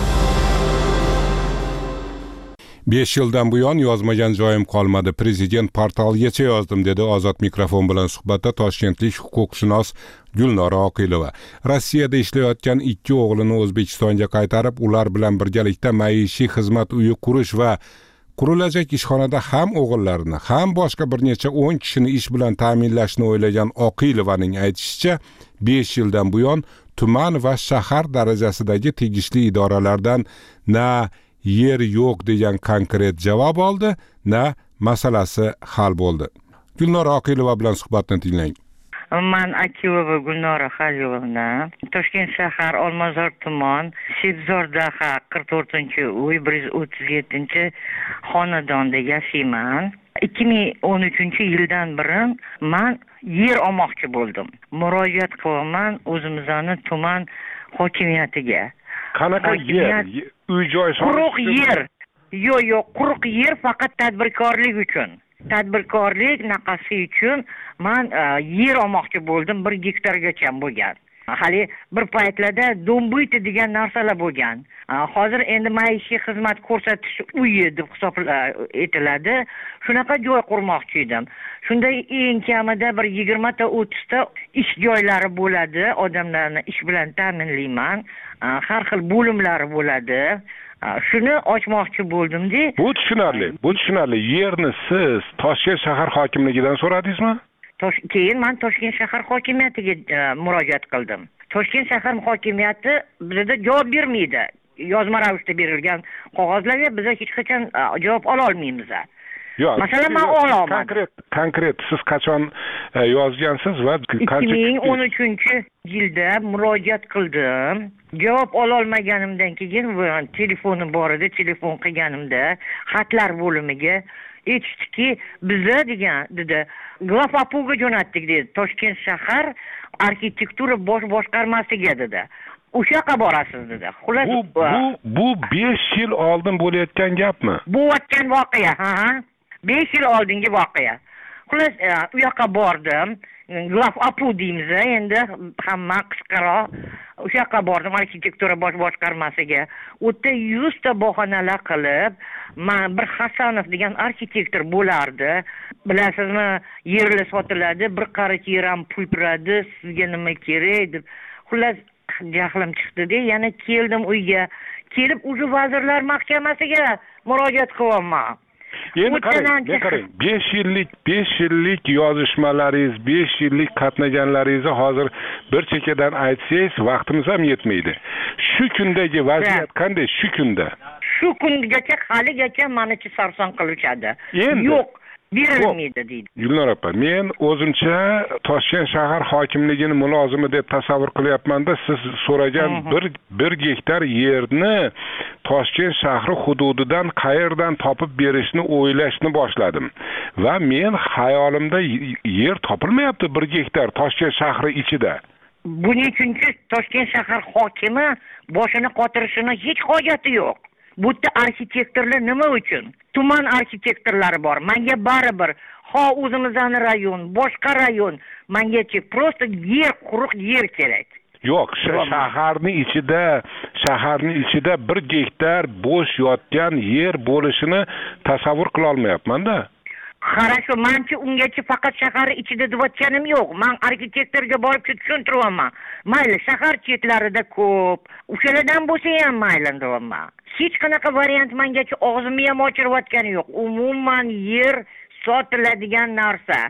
besh yildan buyon yozmagan joyim qolmadi. Prezident portaligacha yozdim, dedi Ozod mikrofon bilan suhbatda toshkentlik huquqshunos Gulnora Oqilova. Rossiyada ishlayotgan ikki o'g'lini O'zbekistonga qaytarib, ular bilan birgalikda maishiy xizmat uyi qurish va qurilajak ishxonada ham o'g'illarini, ham boshqa bir necha o'n kishini ish bilan ta'minlashni o'ylagan Oqilovaning aytishicha, besh yildan buyon tuman va shahar darajasidagi tegishli idoralardan na yer yo'q degan konkret javob oldi, na masalasi hal bo'ldi. Gulnora Oqilova bilan suhbatni tinglang. Man Akilova Gulnora Xalilovna, Toshkent shahar Olmazor tuman Sebzordaha qirq to'rtinchi uy bir yuz o'ttiz yettinchi xonadonda yashayman. ikki ming o'n uchinchi yildan beri man yer olmoqchi bo'ldim. Murojaat qilaman o'zimizning tuman hokimiyatiga. Qanaqa yer? Uy joy quruq yer. Yo'q, yo'q, quruq yer faqat tadbirkorlik uchun. Tadbirkorlik naqasi uchun men yer olmoqchi bo'ldim, bir gektargacha bo'lgan. Hali bir paytlarda do'mbuyt degan narsalar bo'lgan. Hozir endi maishiy xizmat ko'rsatish uyi deb hisob etiladi. Shunaqa joy qurmoqchi edim. Shunday eng kamida bir yigirma ta o'ttiz ta ish joylari bo'ladi. Odamlarni ish bilan ta'minlayman. Har xil bo'limlari bo'ladi. Shuni ochmoqchi bo'ldim-da. Bu tushunarli. Bu tushunarli. Yerni siz Toshkent shahar hokimligidan so'radingizmi? Keyin men Toshkent shahar hokimiyatiga murojaat qildim. Toshkent shahar hokimiyati bizga javob bermaydi. Yozma ravishda berilgan qog'ozlarga biz hech qachon javob ola olmaymiz. Yo'q. Masalan, men olaman. Konkret, konkret siz qachon yozgansiz va ikki ming o'n uchinchi yilda murojaat qildim. Javob ola olmaganimdan keyin telefonim bor edi, telefon qilganimda xatlar bo'limiga aytishdiki, biza degan dedi, Glafapuga jo'natdik dedi. Toshkent shahar arxitektura bosh boshqarmasiga dedi. O'sha yoqqa borasiz dedi. Xullas bu bu bu besh yil oldin bo'layotgan gapmi? Bu o'tgan voqea, ha ha. besh yil oldingi voqea. Xullas u yoqqa bordim. Glafapu deymiz endi hamma qisqaroq. O'sha yoqqa bordim arxitektura bosh boshqarmasiga. U yerda yuz ta bahonalar qilib, men bir Hasanov degan arxitektor bo'lardi. Bilasizmi, yerlar sotiladi, bir qarich yer ham pul turadi, sizga nima kerak deb. Xullas jahlim chiqdi-da, yana keldim uyga. Kelib o'sha vazirlar mahkamasiga murojaat qilaman. Endi qarang, qarang. besh yillik, besh yillik yozishmalaringiz, besh yillik qatnaganlaringizni hozir bir chekkadan aytsangiz, vaqtimiz ham yetmaydi. Shu kundagi vaziyat qanday shu kunda? Shu kungacha haligacha menichi sarson qilishadi. Yo'q, berilmaydi deydi. Gulnora opa, men o'zimcha Toshkent shahar hokimligining mulozimi deb tasavvur qilyapman-da, siz so'ragan bir bir gektar yerni Toshkent shahri hududidan qayerdan topib berishni o'ylashni boshladim. Va men xayolimda yer topilmayapti bir gektar Toshkent shahri ichida. Buning uchunki Toshkent shahar hokimi boshini qotirishini hech hojati yo'q. Bu yerda arxitektorlar nima uchun? Tuman arxitektorlari bor. Menga baribir, ho o'zimizning rayon, boshqa rayon, mengachi prosta yer, quruq yer kerak. Yo'q, shaharning ichida, shaharning ichida bir gektar bo'sh yotgan yer bo'lishini tasavvur qila olmayapman-da. Qarashu, menchi ungacha faqat shahar ichida deyotganim yo'q. Men arxitektorga borib tushuntiryapman. Mayli, shahar chetlarida ko'p, o'shalardan bo'lsa ham mayli deyapman. Hech qanaqa variant mengacha og'zimni ham ochirayotgani yo'q. Umuman yer sotiladigan narsa.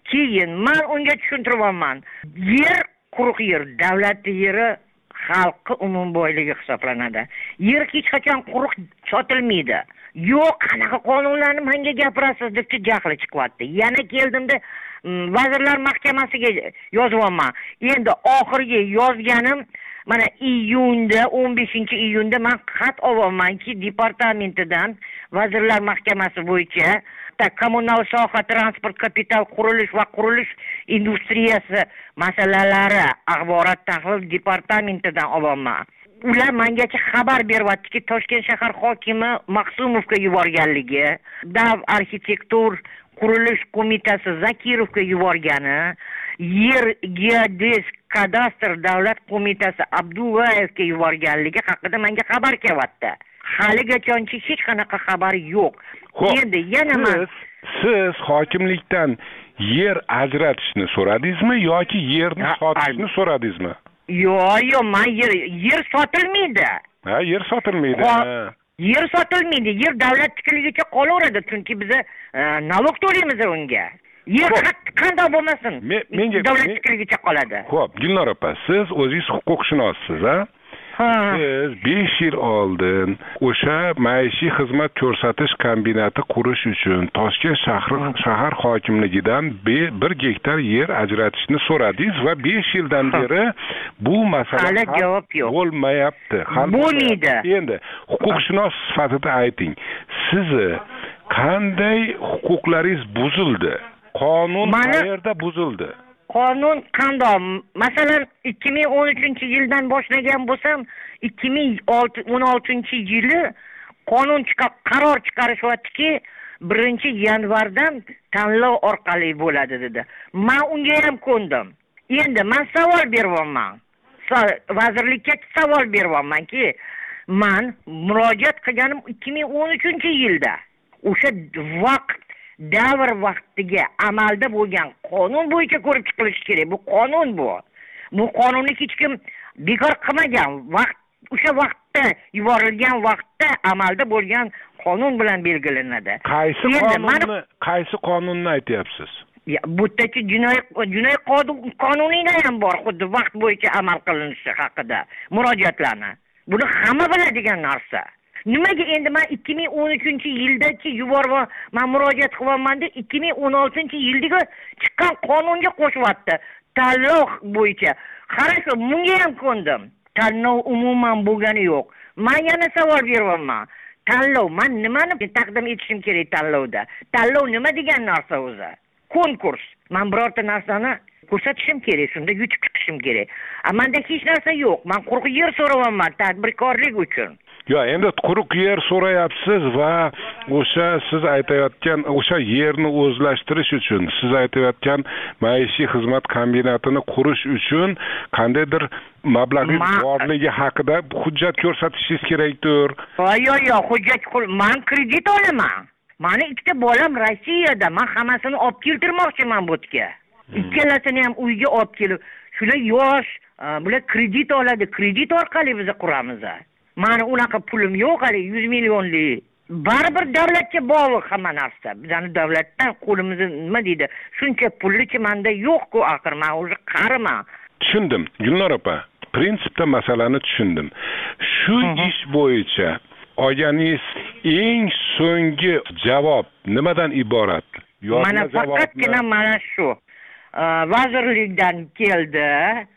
keyin man unga tushuntiryapman, yer quruq yer, davlat yeri xalqi umum boyligi hisoblanadi. Yer hech qachon quruq sotilmaydi. Yo'q, qanaqa qonunlarni menga gapirasiz deb jahli chiqyapti. Yana keldimda Vazirlar Mahkamasiga yozyapman. Endi oxirgi yozganim mana iyunda, o'n beshinchi iyunda men xat olyapmanki, departamentidan Vazirlar Mahkamasi bo'yicha kommunal soha, transport, kapital, qurilish va qurilish industriyasi masalalari axborot tahlil departamentidan olyapman. Ular mengacha xabar beryaptiki, Toshkent shahar hokimi Maqsumovga yuborganligi, Dav arxitektur qurilish qo'mitasi Zakirovga yuborgani, yer geodezik kadastr davlat qo'mitasi Abduvayevga yuborganligi haqida menga xabar kelyapti. Haligacha hech qanaqa xabar yo'q. Endi yana siz, siz hokimlikdan yer ajratishni so'radingizmi yoki yerni sotishni so'radingizmi? Yo'q, yo'q, men yer yer sotilmaydi. Ha, yer sotilmaydi. Yer sotilmaydi. Yer davlatnikiligicha qolaveradi, chunki biz nalog to'laymiz unga. Yer qanday bo'lmasin, davlatnikiligicha qoladi. Xo'p, Gulnor opa, siz o'zingiz huquqshunossiz, ha? Siz besh yil oldin o'sha maishiy xizmat ko'rsatish kombinati qurish uchun Toshkent shahri shahar hokimligidan bir gektar yer ajratishni so'radingiz va besh yildan beri bu masala javob yo'q. Bo'lmayapti. Bo'lmaydi. Endi huquqshunos sifatida ayting. Sizni qanday huquqlaringiz buzildi? Qonun qayerda buzildi? Qonun qanday? Masalan, ikki ming o'n uchinchi yildan boshlagan bo'lsam, ikki ming o'n oltinchi yili qonun chiqib qaror chiqarishyaptiki, birinchi yanvardan tanlov orqali bo'ladi dedi. Men unga ham ko'ndim. Endi men savol beryapman. Vazirlikka savol beryapmanki, men murojaat qilganim ikki ming o'n uchinchi yilda. O'sha vaqt davr vaqtiga amalda bo'lgan qonun bo'yicha ko'rib chiqilishi kerak. Bu qonun bu. Bu qonunni hech kim bekor qilmagan. Vaqt o'sha vaqtda yuborilgan vaqtda amalda bo'lgan qonun bilan belgilanadi. Qaysi qonunni, qaysi qonunni aytyapsiz? Ya, bu yerda jinoiy jinoiy qonunida ham bor, xuddi vaqt bo'yicha amal qilinishi haqida murojaatlarni. Buni hamma biladigan narsa. Nimaga endi men ikki ming o'n uchinchi yildagi yuborma, men murojaat qilyapman-da, ikki ming o'n oltinchi yildagi chiqqan qonunga qo'shyapti. Tanlov bo'yicha. Qarasa, bunga ham ko'ndim. Tanlov umuman bo'lgani yo'q. Men yana savol beryapman. Tanlov, men nimani taqdim etishim kerak tanlovda? Tanlov nima degan narsa o'zi? Konkurs. Men birorta narsani ko'rsatishim kerak, shunda yutib chiqishim kerak. Menda hech narsa yo'q. Men quruq yer so'rayapman tadbirkorlik uchun. Yo, endi quruq yer so'rayapsiz va o'sha siz aytayotgan o'sha yerni o'zlashtirish uchun, siz aytayotgan maishiy xizmat kombinatini qurish uchun qandaydir mablag'ingiz borligi haqida hujjat ko'rsatishingiz kerakdir. Yo'q, yo'q, hujjat men kredit olaman. Mani ikkita bolam Rossiyada, men hammasini olib keltirmoqchiman bu yerga. Ikkalasini ham uyga olib kelib, shular yosh, bular kredit oladi, kredit orqali biz quramiz. Mani unaqa pulim yo'q, hali yuz millionlik. Baribir davlatga bog'liq hamma narsa. Bizning davlatdan qo'limizda nima deydi? Shuncha pullichi menda yo'q-ku, axir men o'zi qariman. Tushundim, Gulnor opa. Prinsipda masalani tushundim. Shu ish bo'yicha olganingiz eng so'nggi javob nimadan iborat? Mana faqatgina mana shu. Vazirlikdan keldi.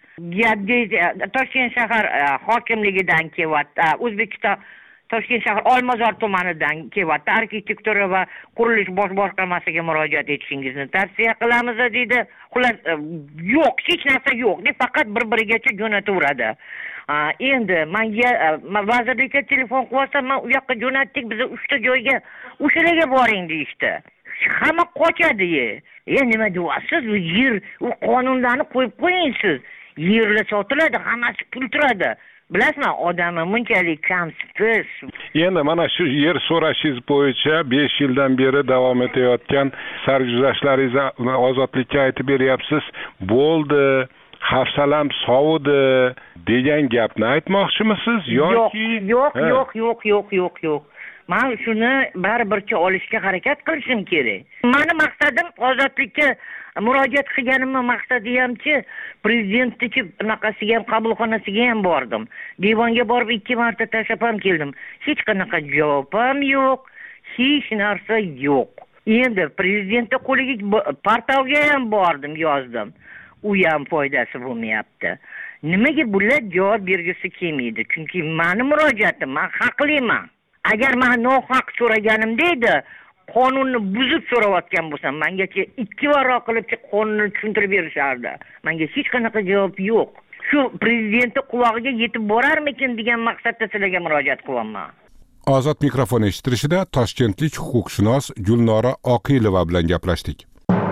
Toshkent shahar hokimligidan kelyapti. O'zbekiston Toshkent shahar Olmazor tumanidan kelyapti. Arxitektura va qurilish bosh boshqarmasiga murojaat etishingizni tavsiya qilamiz dedi. Xullas, yo'q, hech narsa yo'q. Faqat bir-birigacha jo'nataveradi. Endi menga vazirlikka telefon qilyapsam, men u yoqqa jo'natdik, biz uchta joyga o'shalarga boring deyishdi. Hamma qochadi. E nima deyapsiz? U yer, u qonunlarni qo'yib qo'ying siz. Yerlar sotiladi, hammasi pul turadi. Bilasizmi, odamni bunchalik kamsiz. Endi mana shu yer so'rashingiz bo'yicha besh yildan beri davom etayotgan sarguzashtlaringizni ozodlikka aytib beryapsiz. Bo'ldi, hafsalam sovudi degan gapni aytmoqchimisiz yoki yo'q, yo'q, yo'q, yo'q, yo'q, yo'q. man shuni baribircha olishga harakat qilishim kerak. Mani maqsadim ozodlikka murojaat qilganimni maqsadi hamchi prezidentniki bunaqasiga ham qabulxonasiga ham bordim. Divonga borib ikki marta tashlab ham keldim. Hech qanaqa javob ham yo'q, hech narsa yo'q. Endi prezidentning qo'liga portalga ham bordim, yozdim. U ham foydasi bo'lmayapti. Nimaga bular javob bergisi kelmaydi? Chunki meni murojaatim, men haqliman. Agar men nohaq so'raganimda edi, qonunni buzib so'rayotgan bo'lsam, mengacha ikki varroq qilib qonunni tushuntirib berishardi. Menga hech qanaqa javob yo'q. Shu prezidentning qulog'iga yetib borarmikin degan maqsadda sizlarga murojaat qilyapman. Ozod mikrofon eshittirishida toshkentlik huquqshunos Gulnora Oqilova bilan gaplashdik.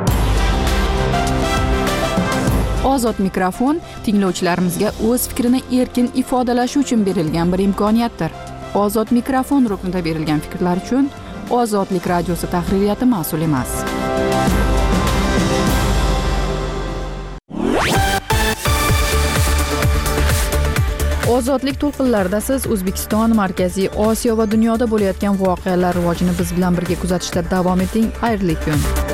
Ozod mikrofon tinglovchilarimizga o'z fikrini erkin ifodalashi uchun berilgan bir imkoniyatdir. Ozod mikrofon ruknida berilgan fikrlar uchun Ozodlik radiosi tahririyati mas'ul emas. Ozodlik to'lqinlarida siz O'zbekiston, Markaziy Osiyo va dunyoda bo'layotgan voqealar rivojini biz bilan birga kuzatishda davom eting. Xayrli kun.